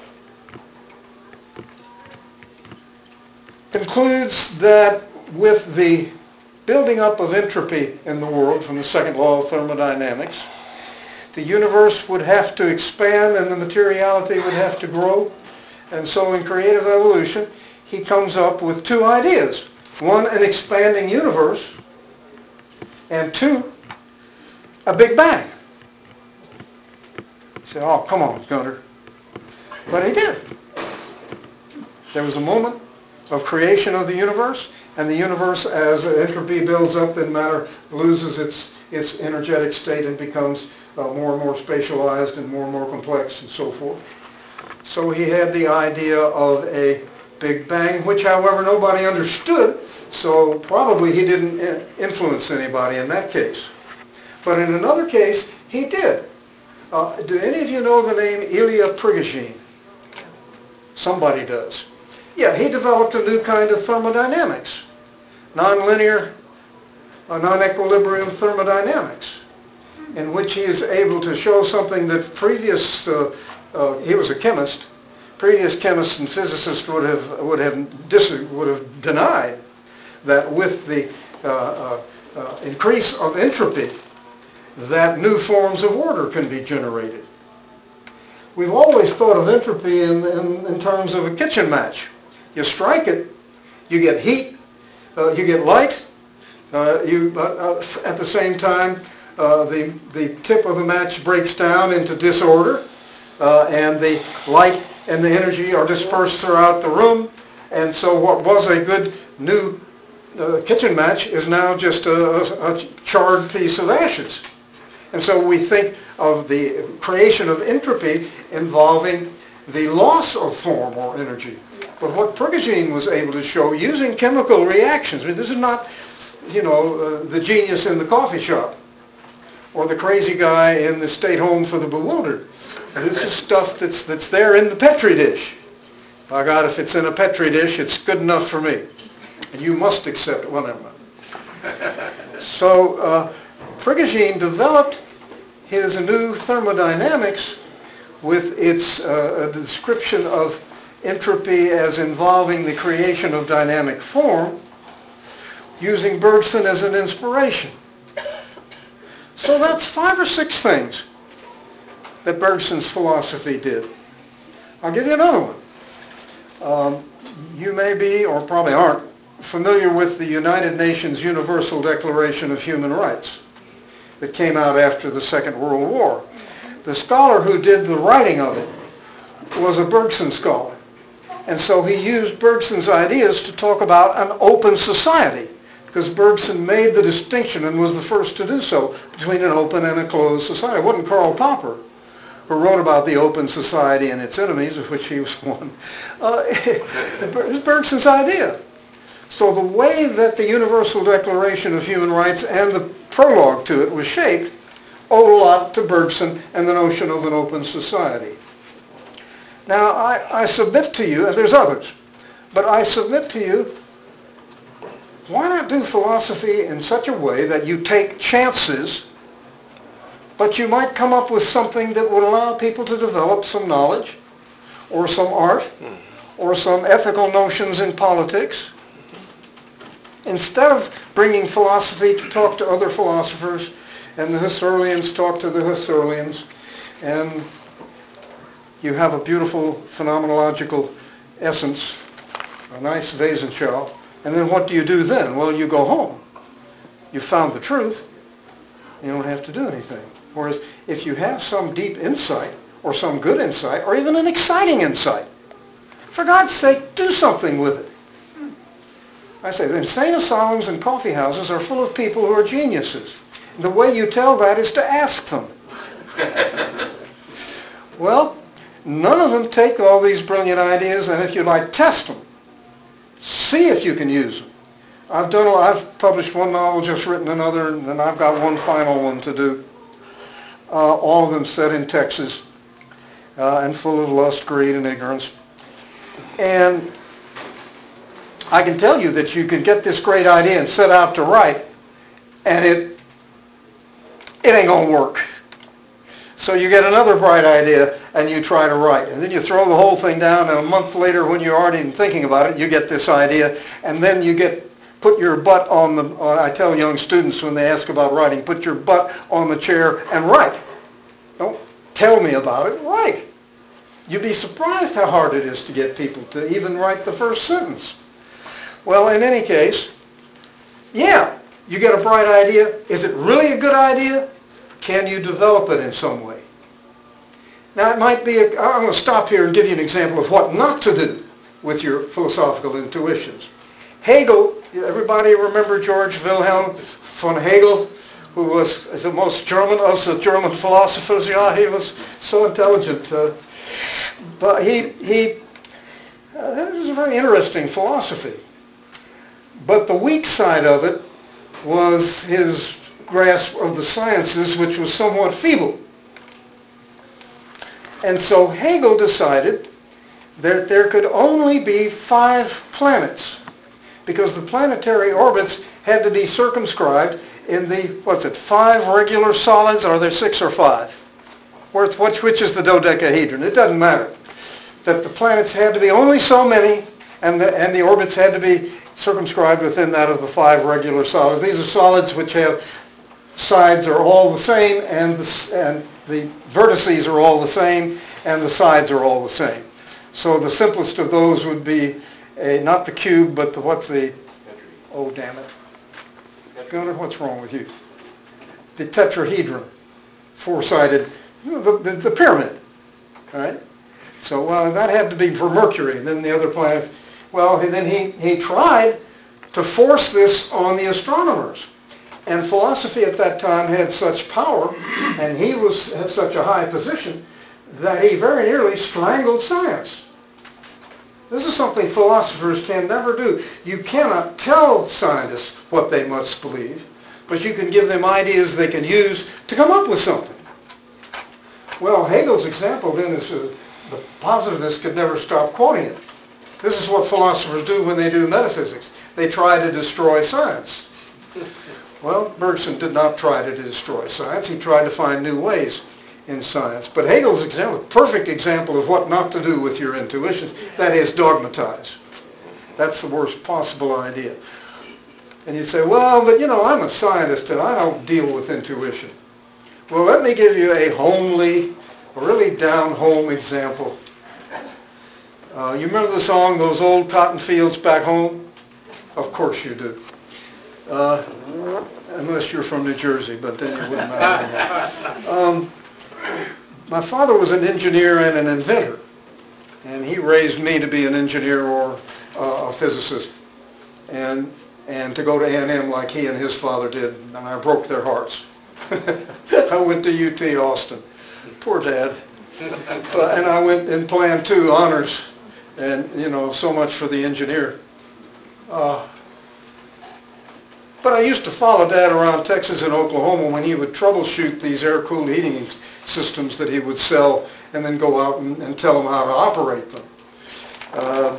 concludes that with the building up of entropy in the world from the second law of thermodynamics, the universe would have to expand and the materiality would have to grow. And so in creative evolution, he comes up with two ideas. One, an expanding universe, and two, a Big Bang. You say, oh, come on, Gunnar. But he did. There was a moment of creation of the universe, and the universe, as entropy builds up and matter loses its, its energetic state and becomes uh, more and more spatialized and more and more complex and so forth. So he had the idea of a Big Bang, which, however, nobody understood, so probably he didn't influence anybody in that case. But in another case, he did. Uh, do any of you know the name Ilya Prigogine? Somebody does. Yeah, he developed a new kind of thermodynamics, nonlinear, uh, non-equilibrium thermodynamics. in which he is able to show something that previous, uh, uh, he was a chemist, previous chemists and physicists would have, would have, dis- would have denied, that with the uh, uh, uh, increase of entropy, that new forms of order can be generated. We've always thought of entropy in, in, in terms of a kitchen match. You strike it, you get heat, uh, you get light, uh, you, uh, at the same time, uh, the, the tip of the match breaks down into disorder, uh, and the light and the energy are dispersed throughout the room, and so what was a good new uh, kitchen match is now just a, a charred piece of ashes. And so we think of the creation of entropy involving the loss of form or energy. But what Prigogine was able to show using chemical reactions, I mean, this is not, you know, uh, the genius in the coffee shop or the crazy guy in the state home for the bewildered. This is stuff that's, that's there in the Petri dish. By God, if it's in a Petri dish, it's good enough for me. And you must accept it. Well, never mind. So uh, Prigogine developed his new thermodynamics with its uh, a description of entropy as involving the creation of dynamic form, using Bergson as an inspiration. So that's five or six things that Bergson's philosophy did. I'll give you another one. Um, you may be, or probably aren't, familiar with the United Nations Universal Declaration of Human Rights that came out after the Second World War. The scholar who did the writing of it was a Bergson scholar. And so he used Bergson's ideas to talk about an open society, because Bergson made the distinction and was the first to do so between an open and a closed society. It wasn't Karl Popper who wrote about the open society and its enemies, of which he was one. Uh, it was Bergson's idea. So the way that the Universal Declaration of Human Rights and the prologue to it was shaped owed a lot to Bergson and the notion of an open society. Now, I, I submit to you, and there's others, but I submit to you, why not do philosophy in such a way that you take chances, but you might come up with something that would allow people to develop some knowledge, or some art, or some ethical notions in politics, instead of bringing philosophy to talk to other philosophers, and the Husserlians talk to the Husserlians, and you have a beautiful phenomenological essence, a nice Wesensschau, and then what do you do then? Well, you go home. You found the truth. You don't have to do anything. Whereas if you have some deep insight, or some good insight, or even an exciting insight, for God's sake, do something with it. I say, the insane asylums and coffee houses are full of people who are geniuses. The way you tell that is to ask them. Well, none of them take all these brilliant ideas, and if you like, test them. See if you can use them. I've done. I've published one novel, just written another, and then I've got one final one to do. Uh, all of them set in Texas, uh, and full of lust, greed, and ignorance. And I can tell you that you can get this great idea and set out to write, and it it ain't gonna work. So you get another bright idea and you try to write. And then you throw the whole thing down, and a month later when you're already thinking about it, you get this idea, and then you get put your butt on the, uh, I tell young students when they ask about writing, put your butt on the chair and write. Don't tell me about it, write. You'd be surprised how hard it is to get people to even write the first sentence. Well, in any case, yeah, you get a bright idea. Is it really a good idea? Can you develop it in some way? Now it might be, a, I'm going to stop here and give you an example of what not to do with your philosophical intuitions. Hegel, everybody remember George Wilhelm von Hegel, who was the most German of the German philosophers. Yeah, he was so intelligent. Uh, but he, he uh, that was a very interesting philosophy. But the weak side of it was his grasp of the sciences, which was somewhat feeble. And so Hegel decided that there could only be five planets, because the planetary orbits had to be circumscribed in the, what's it, five regular solids, are there six or five? Where- Which, which is the dodecahedron? It doesn't matter. That the planets had to be only so many, and the, and the orbits had to be circumscribed within that of the five regular solids. These are solids which have sides are all the same, and the, and the vertices are all the same, and the sides are all the same. So the simplest of those would be a, not the cube, but the, what's the, oh damn it. Gunnar, what's wrong with you? The tetrahedron, four-sided, the, the, the pyramid, all right? So well, that had to be for Mercury, and then the other planets. Well, and then he, he tried to force this on the astronomers. And philosophy at that time had such power, and he was had such a high position, that he very nearly strangled science. This is something philosophers can never do. You cannot tell scientists what they must believe, but you can give them ideas they can use to come up with something. Well, Hegel's example then is uh, the positivists could never stop quoting it. This is what philosophers do when they do metaphysics. They try to destroy science. Well, Bergson did not try to destroy science. He tried to find new ways in science. But Hegel's example, perfect example of what not to do with your intuitions, that is dogmatize. That's the worst possible idea. And you say, well, but you know, I'm a scientist and I don't deal with intuition. Well, let me give you a homely, a really down-home example. Uh, you remember the song, Those Old Cotton Fields Back Home? Of course you do. Uh, unless you're from New Jersey, but then you wouldn't matter. Um, my father was an engineer and an inventor, and he raised me to be an engineer or uh, a physicist, and and to go to A and M like he and his father did, and I broke their hearts. I went to U T Austin. Poor Dad. Uh, and I went and planned two honors, and you know, so much for the engineer. Uh, But I used to follow Dad around Texas and Oklahoma when he would troubleshoot these air-cooled heating systems that he would sell and then go out and, and tell them how to operate them. Uh,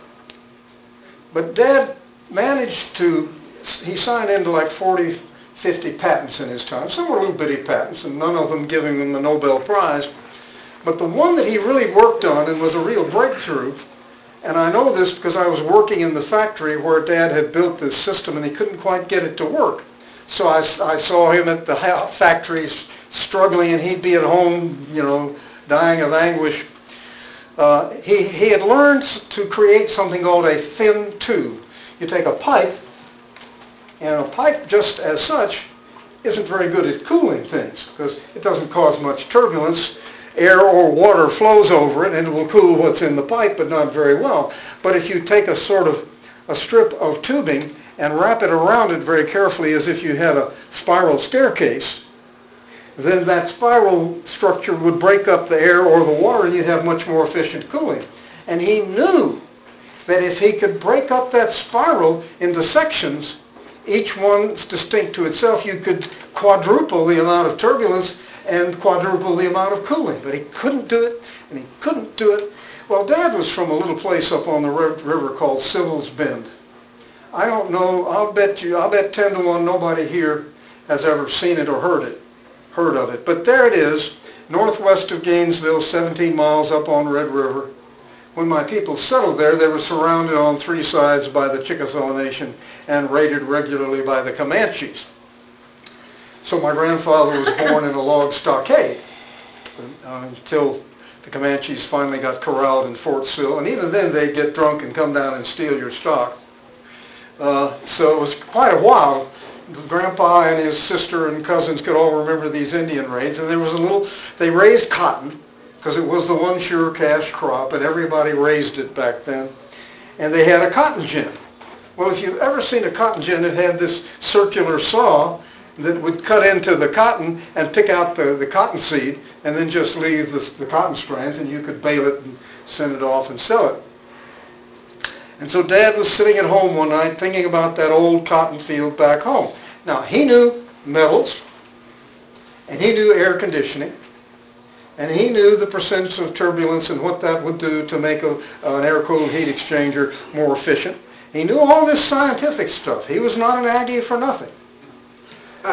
but Dad managed to, he signed into like forty, fifty patents in his time. Some were little bitty patents and none of them giving him the Nobel Prize. But the one that he really worked on and was a real breakthrough, and I know this because I was working in the factory where Dad had built this system and he couldn't quite get it to work. So I, I saw him at the factory struggling, and he'd be at home, you know, dying of anguish. Uh, he, he had learned to create something called a thin tube. You take a pipe, and a pipe just as such isn't very good at cooling things because it doesn't cause much turbulence. Air or water flows over it and it will cool what's in the pipe, but not very well. But if you take a sort of a strip of tubing and wrap it around it very carefully as if you had a spiral staircase, then that spiral structure would break up the air or the water and you'd have much more efficient cooling. And he knew that if he could break up that spiral into sections, each one distinct to itself, you could quadruple the amount of turbulence and quadruple the amount of cooling. But he couldn't do it, and he couldn't do it. Well, Dad was from a little place up on the river called Sybil's Bend. I don't know, I'll bet you, I'll bet ten to one nobody here has ever seen it or heard it, heard of it. But there it is, northwest of Gainesville, seventeen miles up on Red River. When my people settled there, they were surrounded on three sides by the Chickasaw Nation and raided regularly by the Comanches. So my grandfather was born in a log stockade uh, until the Comanches finally got corralled in Fort Sill. And even then they'd get drunk and come down and steal your stock. Uh, so it was quite a while. Grandpa and his sister and cousins could all remember these Indian raids. And there was a little, they raised cotton because it was the one sure cash crop and everybody raised it back then. And they had a cotton gin. Well, if you've ever seen a cotton gin, it had this circular saw that would cut into the cotton and pick out the, the cotton seed and then just leave the, the cotton strands, and you could bale it and send it off and sell it. And so Dad was sitting at home one night thinking about that old cotton field back home. Now, he knew metals, and he knew air conditioning, and he knew the percentage of turbulence and what that would do to make a, an air-cooled heat exchanger more efficient. He knew all this scientific stuff. He was not an Aggie for nothing.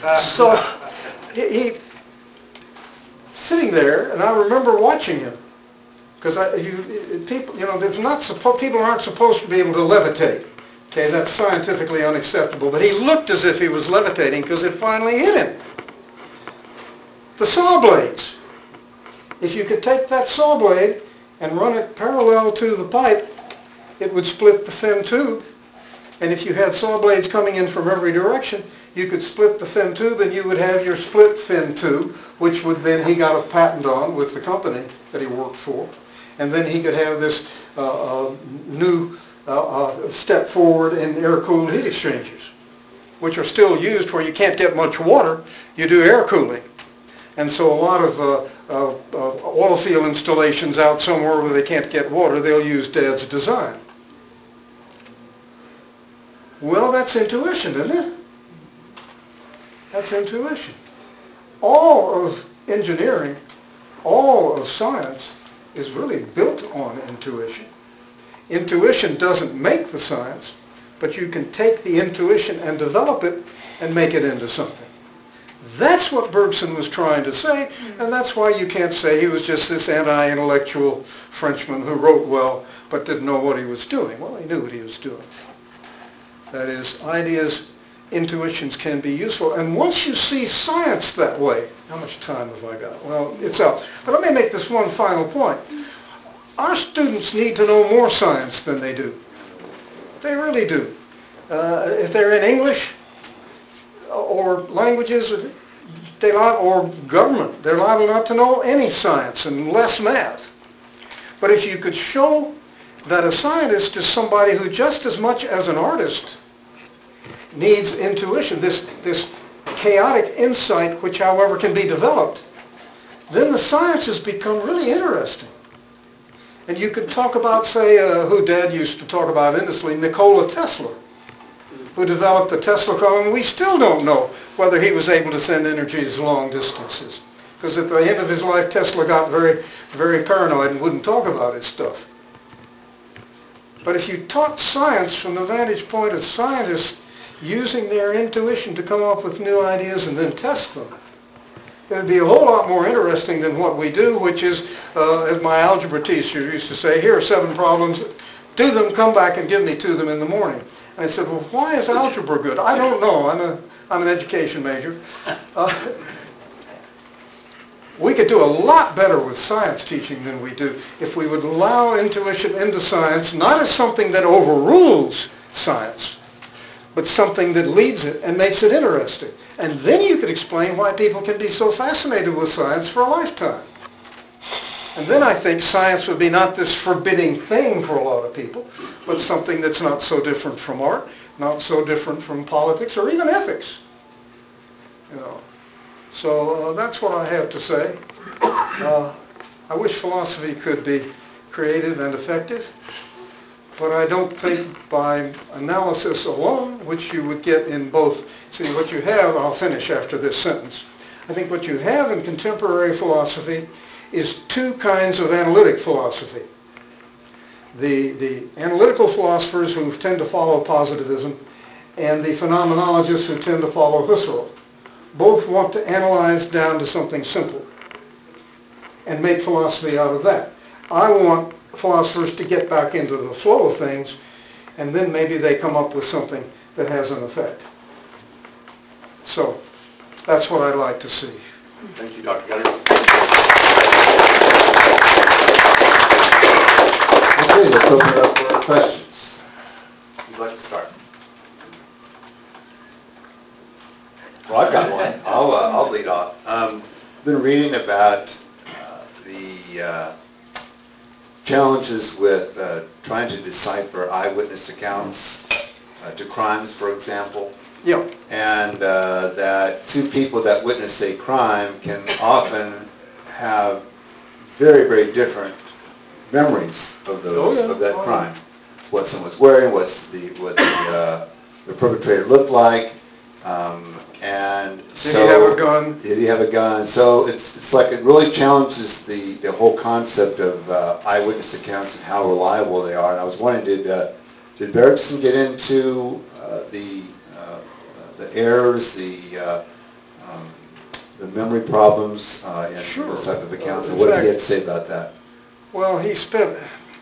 So he, he sitting there, and I remember watching him. Because I, you, people, you know, there's not suppo- people aren't supposed to be able to levitate. Okay, that's scientifically unacceptable. But he looked as if he was levitating because it finally hit him. The saw blades. If you could take that saw blade and run it parallel to the pipe, it would split the thin tube. And if you had saw blades coming in from every direction, you could split the thin tube and you would have your split fin tube, which would then he got a patent on with the company that he worked for. And then he could have this uh, uh, new uh, uh, step forward in air-cooled heat exchangers, which are still used where you can't get much water. You do air cooling. And so a lot of uh, uh, uh, oil field installations out somewhere where they can't get water, they'll use Dad's design. Well, that's intuition, isn't it? That's intuition. All of engineering, all of science is really built on intuition. Intuition doesn't make the science, but you can take the intuition and develop it and make it into something. That's what Bergson was trying to say, and that's why you can't say he was just this anti-intellectual Frenchman who wrote well but didn't know what he was doing. Well, he knew what he was doing. That is, ideas, intuitions can be useful. And once you see science that way, how much time have I got? Well, it's up. But let me make this one final point. Our students need to know more science than they do. They really do. Uh, if they're in English or languages, they ought, or government, they're liable not to know any science and less math. But if you could show that a scientist is somebody who just as much as an artist needs intuition, this, this chaotic insight which however can be developed, then the sciences become really interesting. And you could talk about, say, uh, who Dad used to talk about endlessly, Nikola Tesla, who developed the Tesla car, and we still don't know whether he was able to send energies long distances. Because at the end of his life, Tesla got very, very paranoid and wouldn't talk about his stuff. But if you taught science from the vantage point of scientists using their intuition to come up with new ideas and then test them, it would be a whole lot more interesting than what we do, which is, uh, as my algebra teacher used to say, here are seven problems, do them, come back and give me to them in the morning. And I said, well, why is algebra good? I don't know. I'm, a, I'm an education major. Uh, we could do a lot better with science teaching than we do if we would allow intuition into science, not as something that overrules science, but something that leads it and makes it interesting. And then you could explain why people can be so fascinated with science for a lifetime. And then I think science would be not this forbidding thing for a lot of people, but something that's not so different from art, not so different from politics or even ethics. You know. So uh, that's what I have to say. Uh, I wish philosophy could be creative and effective, but I don't think by analysis alone, which you would get in both, see what you have, I'll finish after this sentence. I think what you have in contemporary philosophy is two kinds of analytic philosophy. The, the analytical philosophers who tend to follow positivism and the phenomenologists who tend to follow Husserl. Both want to analyze down to something simple and make philosophy out of that. I want philosophers to get back into the flow of things, and then maybe they come up with something that has an effect. So that's what I'd like to see. Thank you, Doctor Gunner. Okay, let's open it up for questions. Who'd like to start? Well, I've got one. I'll, uh, I'll lead off. Um, been reading about uh, the uh, challenges with uh, trying to decipher eyewitness accounts uh, to crimes, for example. Yeah. And uh, that two people that witness a crime can often have very, very different memories of those Oh, yeah. of that Oh, crime. What someone was wearing, what's the what the, uh, the perpetrator looked like, um, and Did so he have a gun? Did he have a gun? So it's it's like it really challenges the the whole concept of uh, eyewitness accounts and how reliable they are. And I was wondering, did uh, did Bergson get into uh, the the errors, the uh, the memory problems uh, in Sure. the scientific accounts, Uh, and what did he exactly. have to say about that? Well, he spent,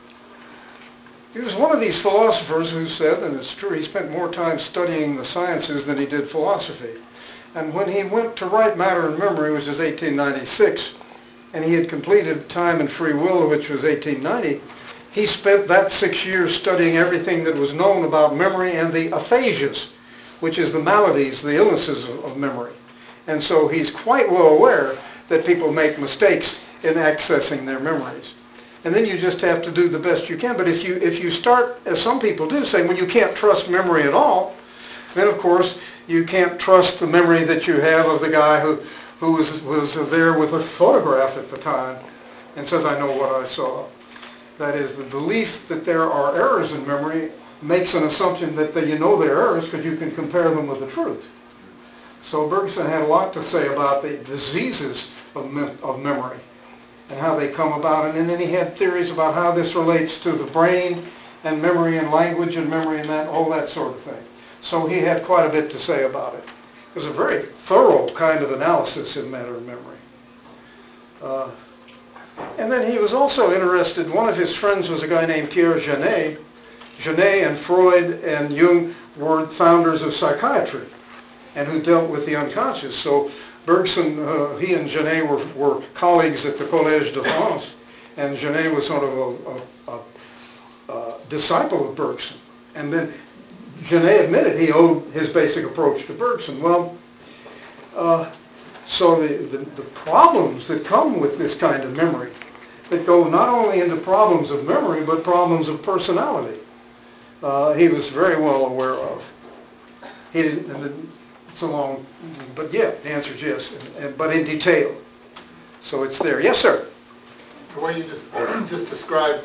he was one of these philosophers who said, and it's true, he spent more time studying the sciences than he did philosophy. And when he went to write Matter and Memory, which is eighteen ninety-six, and he had completed Time and Free Will, which was eighteen ninety, he spent that six years studying everything that was known about memory and the aphasias, which is the maladies, the illnesses of, of memory. And so he's quite well aware that people make mistakes in accessing their memories. And then you just have to do the best you can. But if you, if you start, as some people do, saying, well, you can't trust memory at all, then of course you can't trust the memory that you have of the guy who, who was, was there with a photograph at the time and says, I know what I saw. That is, the belief that there are errors in memory makes an assumption that, that you know there are errors because you can compare them with the truth. So Bergson had a lot to say about the diseases of, me- of memory and how they come about. And then he had theories about how this relates to the brain and memory and language and memory and that, all that sort of thing. So he had quite a bit to say about it. It was a very thorough kind of analysis in Matter and Memory. Uh, and then he was also interested, one of his friends was a guy named Pierre Janet. Janet and Freud and Jung were founders of psychiatry and who dealt with the unconscious. So Bergson, uh, he and Janet were, were colleagues at the Collège de France, and Janet was sort of a, a, a, a disciple of Bergson. And then Janet admitted he owed his basic approach to Bergson. Well, uh, so the, the, the problems that come with this kind of memory, that go not only into problems of memory, but problems of personality, uh, he was very well aware of. He didn't, and then, it's a long, but yeah, the answer is yes, and, and, but in detail. So it's there. Yes, sir? The way you just, just described,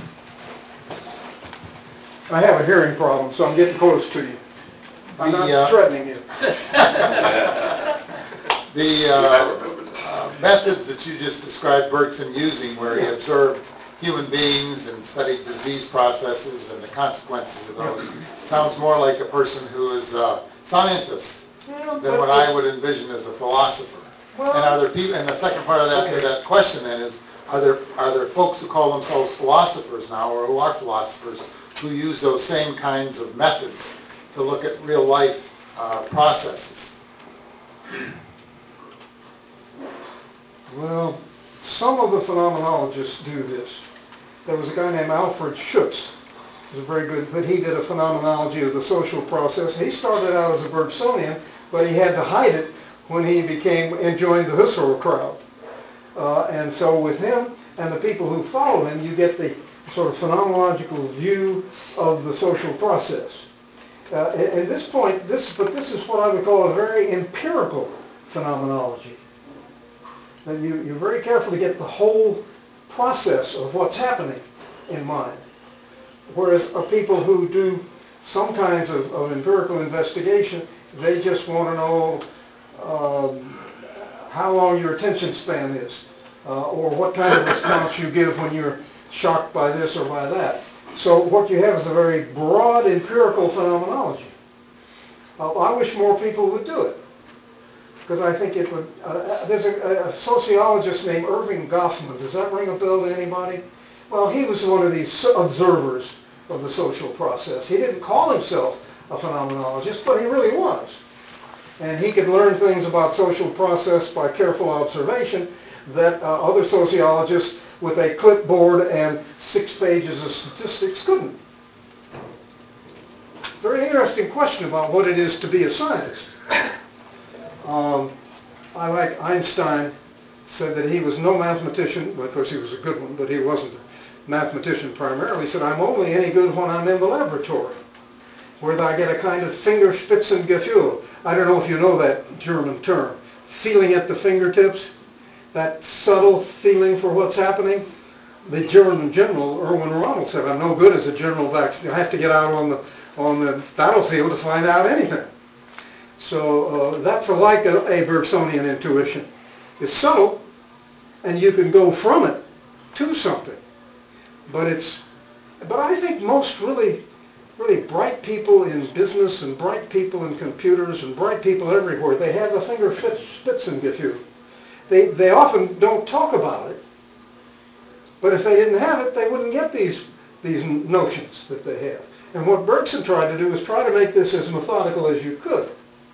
I have a hearing problem, so I'm getting close to you. I'm not The, uh, threatening you. the uh, uh, methods that you just described Bergson using, where he observed human beings and studied disease processes and the consequences of those, sounds more like a person who is a scientist Well, than but what I would envision as a philosopher. Well- And are there people, and the second part of that, Okay. that question then is, are there, are there folks who call themselves philosophers now, or who are philosophers, who use those same kinds of methods to look at real life uh, processes? Well, some of the phenomenologists do this. There was a guy named Alfred Schutz, who was very good, but he did a phenomenology of the social process. He started out as a Bergsonian, but he had to hide it when he became and joined the Husserl crowd. Uh, and so with him and the people who follow him, you get the sort of phenomenological view of the social process. Uh, at, at this point, this but this is what I would call a very empirical phenomenology. And you, you're very careful to get the whole process of what's happening in mind. Whereas uh, people who do some kinds of, of empirical investigation, they just want to know um, how long your attention span is, uh, or what kind of response you give when you're shocked by this or by that. So what you have is a very broad empirical phenomenology. Uh, I wish more people would do it, because I think it would. Uh, there's a, a sociologist named Irving Goffman. Does that ring a bell to anybody? Well, he was one of these observers of the social process. He didn't call himself a phenomenologist, but he really was. And he could learn things about social process by careful observation that uh, other sociologists with a clipboard and six pages of statistics couldn't. Very interesting question about what it is to be a scientist. Um, I like Einstein said that he was no mathematician. Well, of course he was a good one, but he wasn't a mathematician primarily. He said, I'm only any good when I'm in the laboratory, where I get a kind of Fingerspitzengefühl. I don't know if you know that German term. Feeling at the fingertips, that subtle feeling for what's happening. The German general, Erwin Rommel, said, I'm no good as a general back. I have to get out on the, on the battlefield to find out anything. So uh, that's like a, a Bergsonian intuition. It's subtle, and you can go from it to something. But it's, but I think most really really bright people in business and bright people in computers and bright people everywhere. They have the finger Spitzengefühl. They, they often don't talk about it, but if they didn't have it, they wouldn't get these, these notions that they have. And what Bergson tried to do was try to make this as methodical as you could.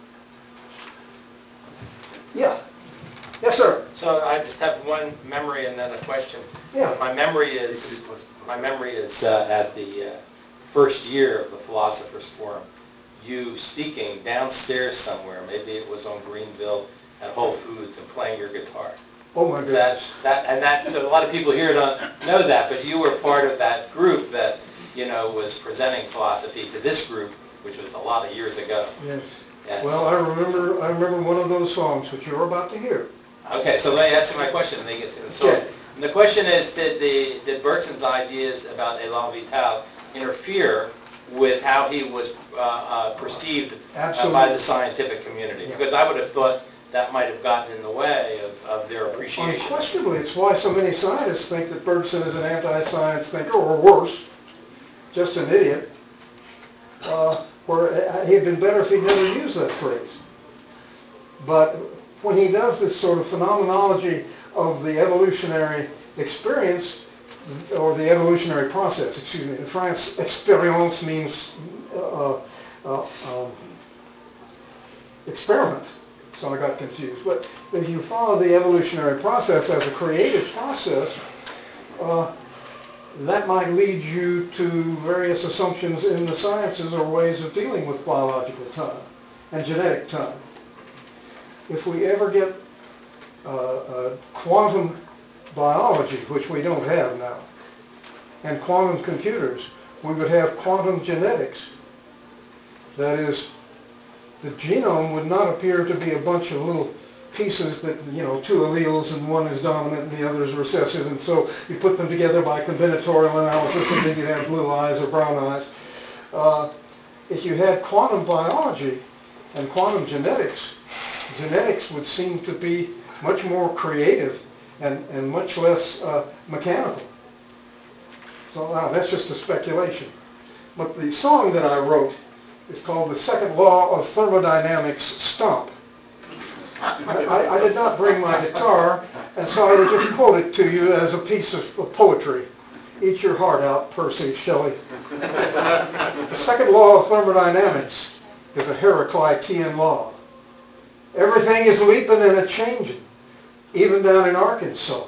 Yeah. Yes, sir. So I just have one memory and then a question. Yeah. My memory is, my memory is uh, at the uh, first year of the Philosophers Forum, you speaking downstairs somewhere, maybe it was on Greenville at Whole Foods, and playing your guitar. Oh my Is that, goodness. that, and that, so a lot of people here don't know that, but you were part of that group that, you know, was presenting philosophy to this group, which was a lot of years ago. Yes. Yes. Well, I remember, I remember one of those songs which you're about to hear. Okay, so let me ask you my question, and then get to the story. Sure. And the question is, did the did Bergson's ideas about Elan Vital interfere with how he was uh, uh, perceived uh, by the scientific community? Yeah. Because I would have thought that might have gotten in the way of, of their appreciation. Unquestionably, it's why so many scientists think that Bergson is an anti-science thinker, or worse, just an idiot. Uh, where he'd been better if he'd never used that phrase. But when he does this sort of phenomenology of the evolutionary experience, or the evolutionary process, excuse me, in France, expérience means uh, uh, um, experiment, so I got confused. But if you follow the evolutionary process as a creative process, uh, that might lead you to various assumptions in the sciences or ways of dealing with biological time and genetic time. If we ever get uh, uh, quantum biology, which we don't have now, and quantum computers, we would have quantum genetics. That is, the genome would not appear to be a bunch of little pieces that, you know, two alleles and one is dominant and the other is recessive, and so you put them together by combinatorial analysis and then you'd have blue eyes or brown eyes. Uh, if you had quantum biology and quantum genetics, genetics would seem to be much more creative and, and much less uh, mechanical. So now that's just a speculation. But the song that I wrote is called The Second Law of Thermodynamics Stomp. I, I, I did not bring my guitar, and so I will just quote it to you as a piece of, of poetry. Eat your heart out, Percy Shelley. The second law of thermodynamics is a Heraclitean law. Everything is leaping and a changing, even down in Arkansas.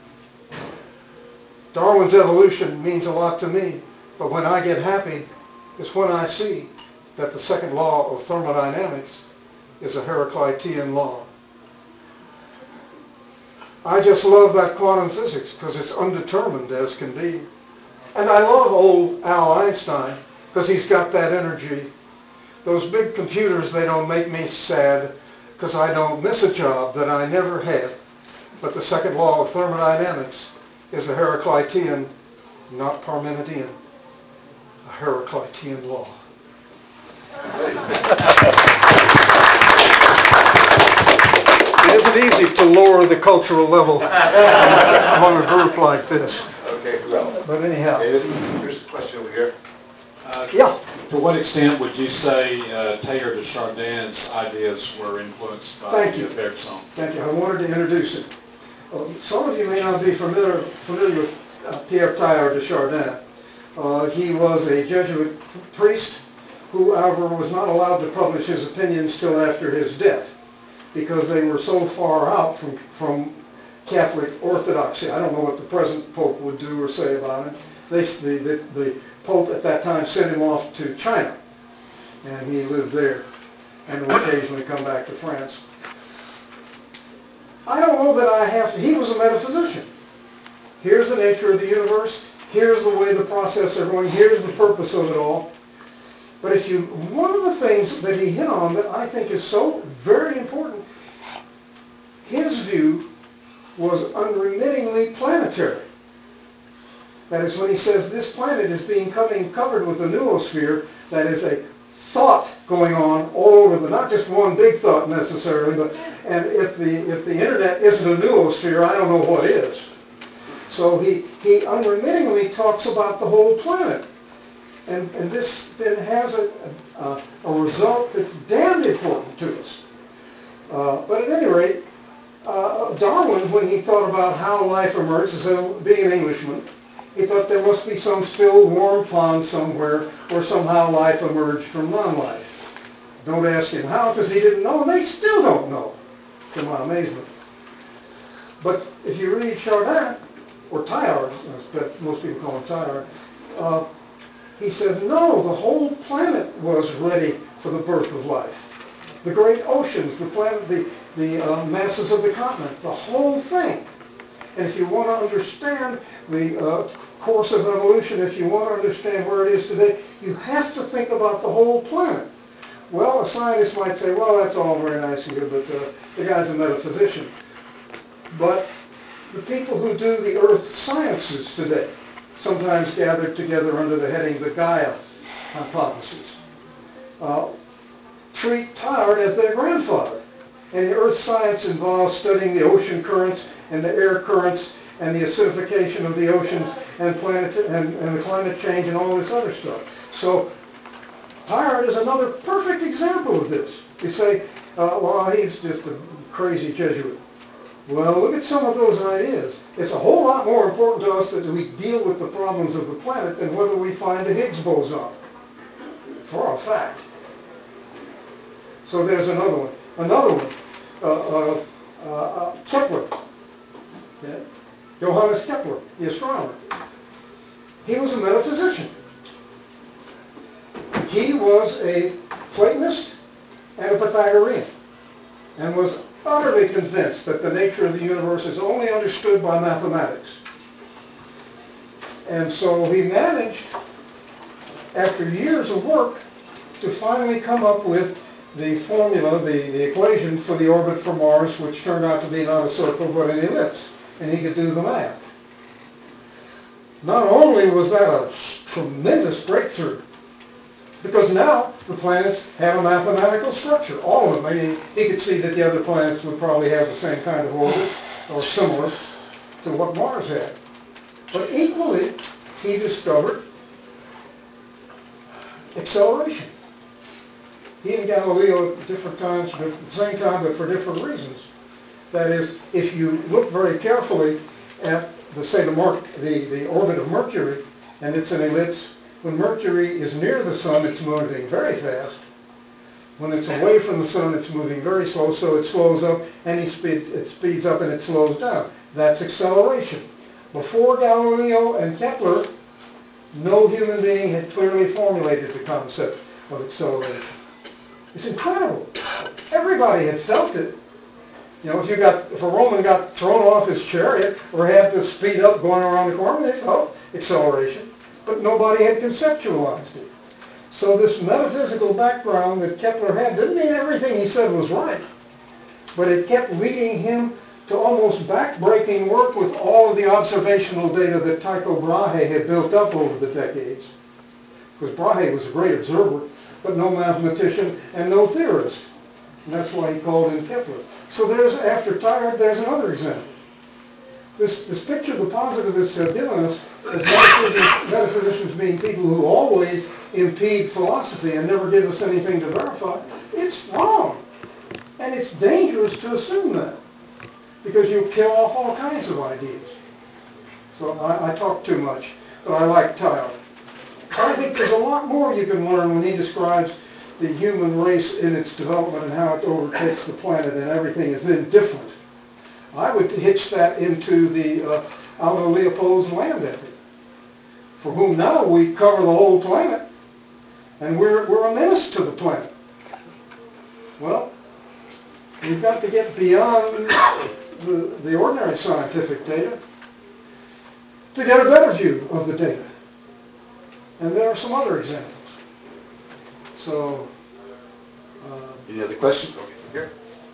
Darwin's evolution means a lot to me, but when I get happy, it's when I see that the second law of thermodynamics is a Heraclitean law. I just love that quantum physics because it's undetermined as can be. And I love old Al Einstein because he's got that energy. Those big computers, they don't make me sad because I don't miss a job that I never had. But the second law of thermodynamics is a Heraclitean, not Parmenidean, a Heraclitean law. It isn't easy to lower the cultural level among a group like this. Okay, who else? But anyhow. David, here's a question over here. Uh, Yeah. To what extent would you say uh, Teilhard de Chardin's ideas were influenced by Thank you. Bergson? Thank you. I wanted to introduce him. Uh, some of you may not be familiar, familiar with uh, Pierre Teilhard de Chardin. Uh, he was a Jesuit priest who, however, was not allowed to publish his opinions till after his death because they were so far out from, from Catholic orthodoxy. I don't know what the present Pope would do or say about it. They, the, the, the Pope at that time sent him off to China, and he lived there and would occasionally come back to France. I don't know that I have to, he was a metaphysician. Here's the nature of the universe, here's the way the processes are going, here's the purpose of it all. But if you, one of the things that he hit on that I think is so very important, his view was unremittingly planetary. That is, when he says this planet is being coming covered with a noosphere, that is a thought going on all over the, not just one big thought necessarily, but, and if the, if the internet isn't a noosphere, I don't know what is. So he, he unremittingly talks about the whole planet. And, and this then has a, a, a result that's damned important to us. Uh, but at any rate, uh, Darwin, when he thought about how life emerged, as a, being an Englishman, he thought there must be some still warm pond somewhere where somehow life emerged from non-life. Don't ask him how, because he didn't know, and they still don't know, to my amazement. But if you read Chardin, or Teilhard, as most people call him Teilhard, uh, he says, no, the whole planet was ready for the birth of life. The great oceans, the planet, the, the uh, masses of the continent, the whole thing. And if you want to understand the uh, course of evolution, if you want to understand where it is today, you have to think about the whole planet. Well, a scientist might say, well, that's all very nice and good, but uh, the guy's a metaphysician. But the people who do the earth sciences today, sometimes gathered together under the heading the Gaia hypothesis, uh, treat Teilhard as their grandfather. And the earth science involves studying the ocean currents and the air currents and the acidification of the oceans and, planet, and, and the climate change and all this other stuff. So Teilhard is another perfect example of this. You say, uh, well, he's just a crazy Jesuit. Well, look at some of those ideas. It's a whole lot more important to us that we deal with the problems of the planet than whether we find a Higgs boson, for a fact. So there's another one. Another one, uh, uh, uh, uh, Kepler. Okay? Johannes Kepler, the astronomer. He was a metaphysician. He was a Platonist and a Pythagorean, and was utterly convinced that the nature of the universe is only understood by mathematics. And so he managed, after years of work, to finally come up with the formula, the, the equation for the orbit for Mars, which turned out to be not a circle but an ellipse. And he could do the math. Not only was that a tremendous breakthrough, because now the planets have a mathematical structure, all of them. I mean, he could see that the other planets would probably have the same kind of orbit, or similar to what Mars had. But equally, he discovered acceleration. He and Galileo at different times, at the same time, but for different reasons. That is, if you look very carefully at, the, say, the, Mar the, the orbit of Mercury, and it's an ellipse, when Mercury is near the sun, it's moving very fast. When it's away from the sun, it's moving very slow, so it slows up, and he speeds, it speeds up and it slows down. That's acceleration. Before Galileo and Kepler, no human being had clearly formulated the concept of acceleration. It's incredible. Everybody had felt it. You know, if you got, if a Roman got thrown off his chariot or had to speed up going around the corner, they felt acceleration. But nobody had conceptualized it. So this metaphysical background that Kepler had didn't mean everything he said was right. But it kept leading him to almost back-breaking work with all of the observational data that Tycho Brahe had built up over the decades. Because Brahe was a great observer, but no mathematician and no theorist. And that's why he called in Kepler. So there's, after Teilhard, there's another example. This, this picture the positivists have given us as metaphysicians, metaphysicians being people who always impede philosophy and never give us anything to verify, it's wrong. And it's dangerous to assume that, because you kill off all kinds of ideas. So I, I talk too much, but I like Teilhard. I think there's a lot more you can learn when he describes the human race in its development and how it overtakes the planet and everything is then different. I would hitch that into the uh, Aldo Leopold's land ethic, for whom now we cover the whole planet, and we're, we're a menace to the planet. Well, we've got to get beyond the, the ordinary scientific data to get a better view of the data. And there are some other examples. So, uh, Any other questions? Okay, here.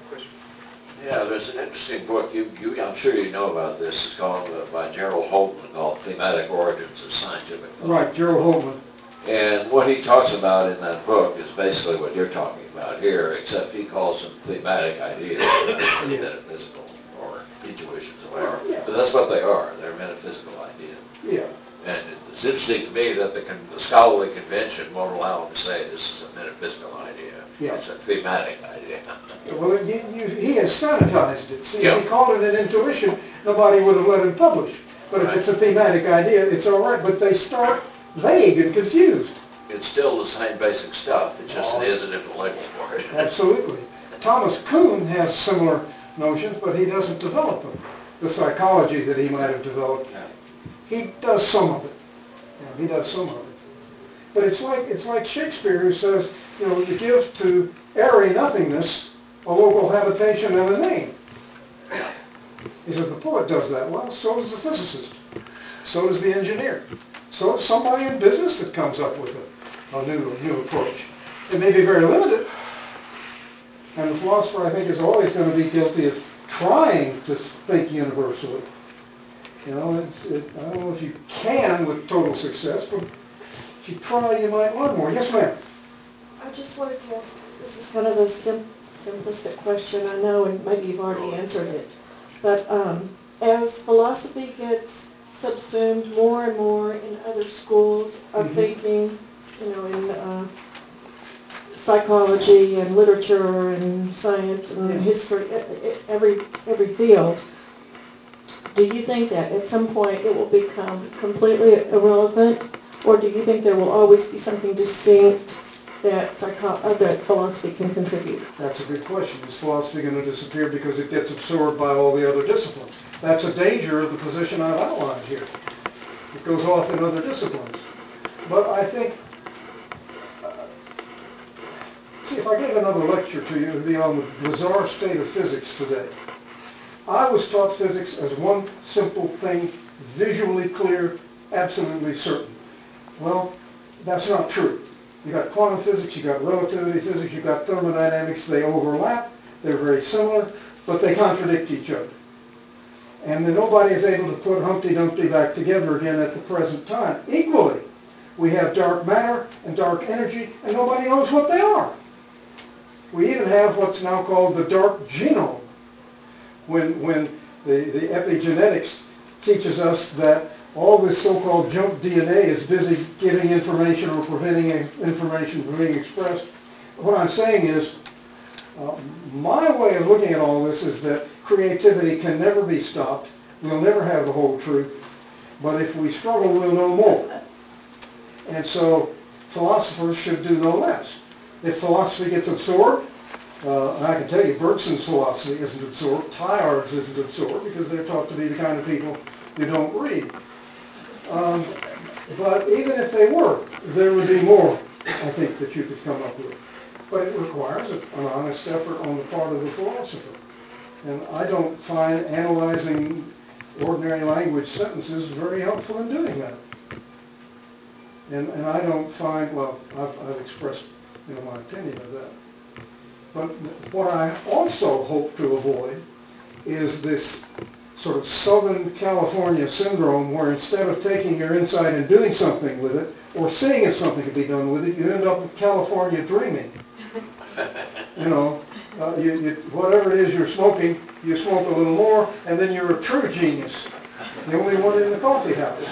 Yeah, there's an interesting book, you, you, I'm sure you know about this, it's called, uh, by Gerald Holtman, called Thematic Origins of Scientific Thought. right, Gerald Holtman. And what he talks about in that book is basically what you're talking about here, except he calls them thematic ideas, not metaphysical or intuitions or whatever. Yeah. But that's what they are, they're metaphysical ideas. Yeah. And it's interesting to me that the con- the scholarly convention won't allow them to say this is a metaphysical idea. Yeah. It's a thematic idea. Well, it- you- you- he has sanitized it. See, if Yeah. he called it an intuition, nobody would have let him publish. But if it's a thematic idea, it's all right, but they start vague and confused. It's still the same basic stuff, it just Oh. is a different label for it. Absolutely. Thomas Kuhn has similar notions, but he doesn't develop them. The psychology that he might have developed, he does some of it. Yeah, he does some of it. But it's like it's like Shakespeare, who says, you know, you give to airy nothingness a local habitation and a name. He says the poet does that. Well, so does the physicist. So does the engineer. So does somebody in business that comes up with a, a new a new approach. It may be very limited. And the philosopher, I think, is always going to be guilty of trying to think universally. You know, it's, it, I don't know if you can with total success, but if you try, you might learn more. Yes, ma'am? I just wanted to ask, this is kind of a sim- simplistic question, I know, and maybe you've already answered it. But um, as philosophy gets subsumed more and more in other schools of Mhm. thinking, you know, in uh, psychology and literature and science and Yeah. history, e- e- every every field, do you think that at some point it will become completely irrelevant, or do you think there will always be something distinct that psycho- uh, that philosophy can contribute? That's a good question. Is philosophy going to disappear because it gets absorbed by all the other disciplines? That's a danger of the position I've outlined here. It goes off in other disciplines. But I think, uh, see, if I gave another lecture to you, it would be on the bizarre state of physics today. I was taught physics as one simple thing, visually clear, absolutely certain. Well, that's not true. You got quantum physics, you got relativity physics, you got thermodynamics. They overlap, they're very similar, but they contradict each other. And then nobody is able to put Humpty Dumpty back together again at the present time. Equally, we have dark matter and dark energy, and nobody knows what they are. We even have what's now called the dark genome, when, when the, the epigenetics teaches us that all this so-called junk D N A is busy giving information or preventing information from being expressed. What I'm saying is, uh, my way of looking at all this is that creativity can never be stopped. We'll never have the whole truth. But if we struggle, we'll know more. And so philosophers should do no less. If philosophy gets absorbed, uh, and I can tell you Bergson's philosophy isn't absorbed, Teilhard's isn't absorbed, because they're taught to be the kind of people you don't read. Um, but even if they were, there would be more, I think, that you could come up with. But it requires a, an honest effort on the part of the philosopher. And I don't find analyzing ordinary language sentences very helpful in doing that. And, and I don't find, well, I've, I've expressed, you know, my opinion of that. But what I also hope to avoid is this sort of Southern California syndrome where instead of taking your insight and doing something with it, or seeing if something can be done with it, you end up with California dreaming. You know, uh, you, you, whatever it is you're smoking, you smoke a little more, and then you're a true genius. The only one in the coffee house.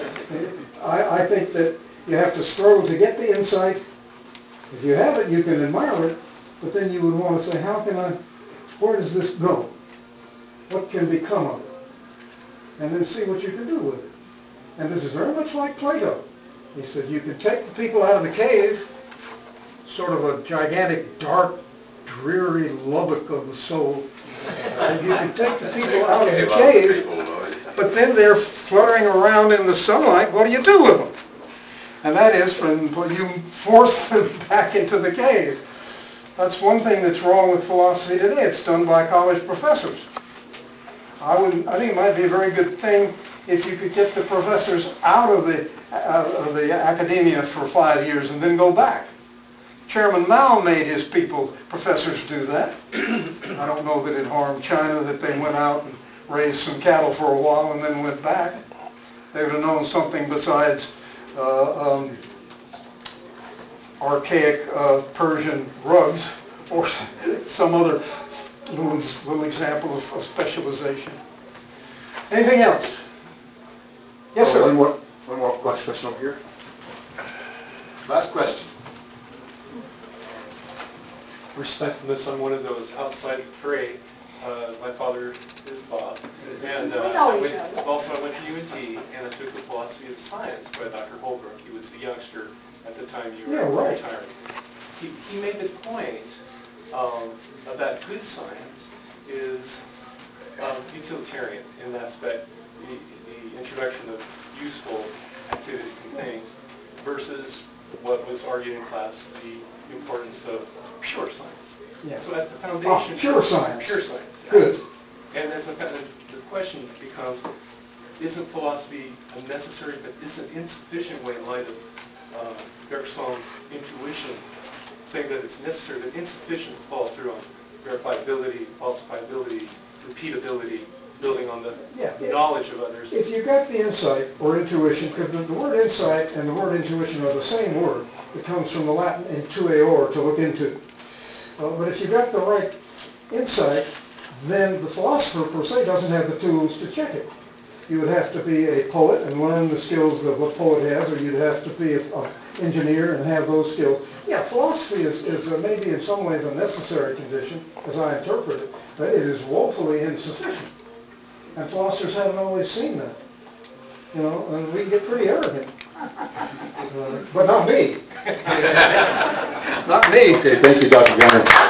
I, I think that you have to struggle to get the insight. If you have it, you can admire it, but then you would want to say, how can I, where does this go? What can become of it? And then see what you can do with it. And this is very much like Plato. He said you can take the people out of the cave, sort of a gigantic, dark, dreary Lubbock of the soul. And you can take the people out of the cave, but then they're fluttering around in the sunlight. What do you do with them? And that is when you force them back into the cave. That's one thing that's wrong with philosophy today. It's done by college professors. I would, I think it might be a very good thing if you could get the professors out of the, uh, of the academia for five years and then go back. Chairman Mao made his people, professors, do that. I don't know that it harmed China that they went out and raised some cattle for a while and then went back. They would have known something besides uh, um, archaic uh, Persian rugs or some other little, little example of, of specialization. Anything else? Yes, sir. One more, one more question over here. Last question. Respectfulness, I'm one of those outside of trade. Uh, my father is Bob, and uh, We know I each went, other. also I went to U N T, and I took the philosophy of science by Doctor Holbrook. He was the youngster at the time you were Yeah, right. retiring. He, he made the point um, that good science is um, utilitarian in that aspect, the, the introduction of useful activities and things, versus what was argued in class, the importance of pure science. Yeah. So as the Ah, foundation. pure for- science. Pure science. Good. And as the, the question becomes, isn't philosophy a necessary but isn't insufficient way in light of uh, Bergson's intuition, saying that it's necessary but insufficient to follow through on verifiability, falsifiability, repeatability, building on the Yeah. knowledge of others. If you got the insight or intuition, because the, the word insight and the word intuition are the same word. It comes from the Latin intueor, to look into. Uh, but if you got the right insight, then the philosopher per se doesn't have the tools to check it. You would have to be a poet and learn the skills of what a poet has, or you'd have to be an engineer and have those skills. Yeah, philosophy is, is uh, maybe in some ways a necessary condition, as I interpret it, but it is woefully insufficient. And philosophers haven't always seen that. You know, and we get pretty arrogant. Uh, but not me. Not me. Okay, thank you, Doctor Gunner.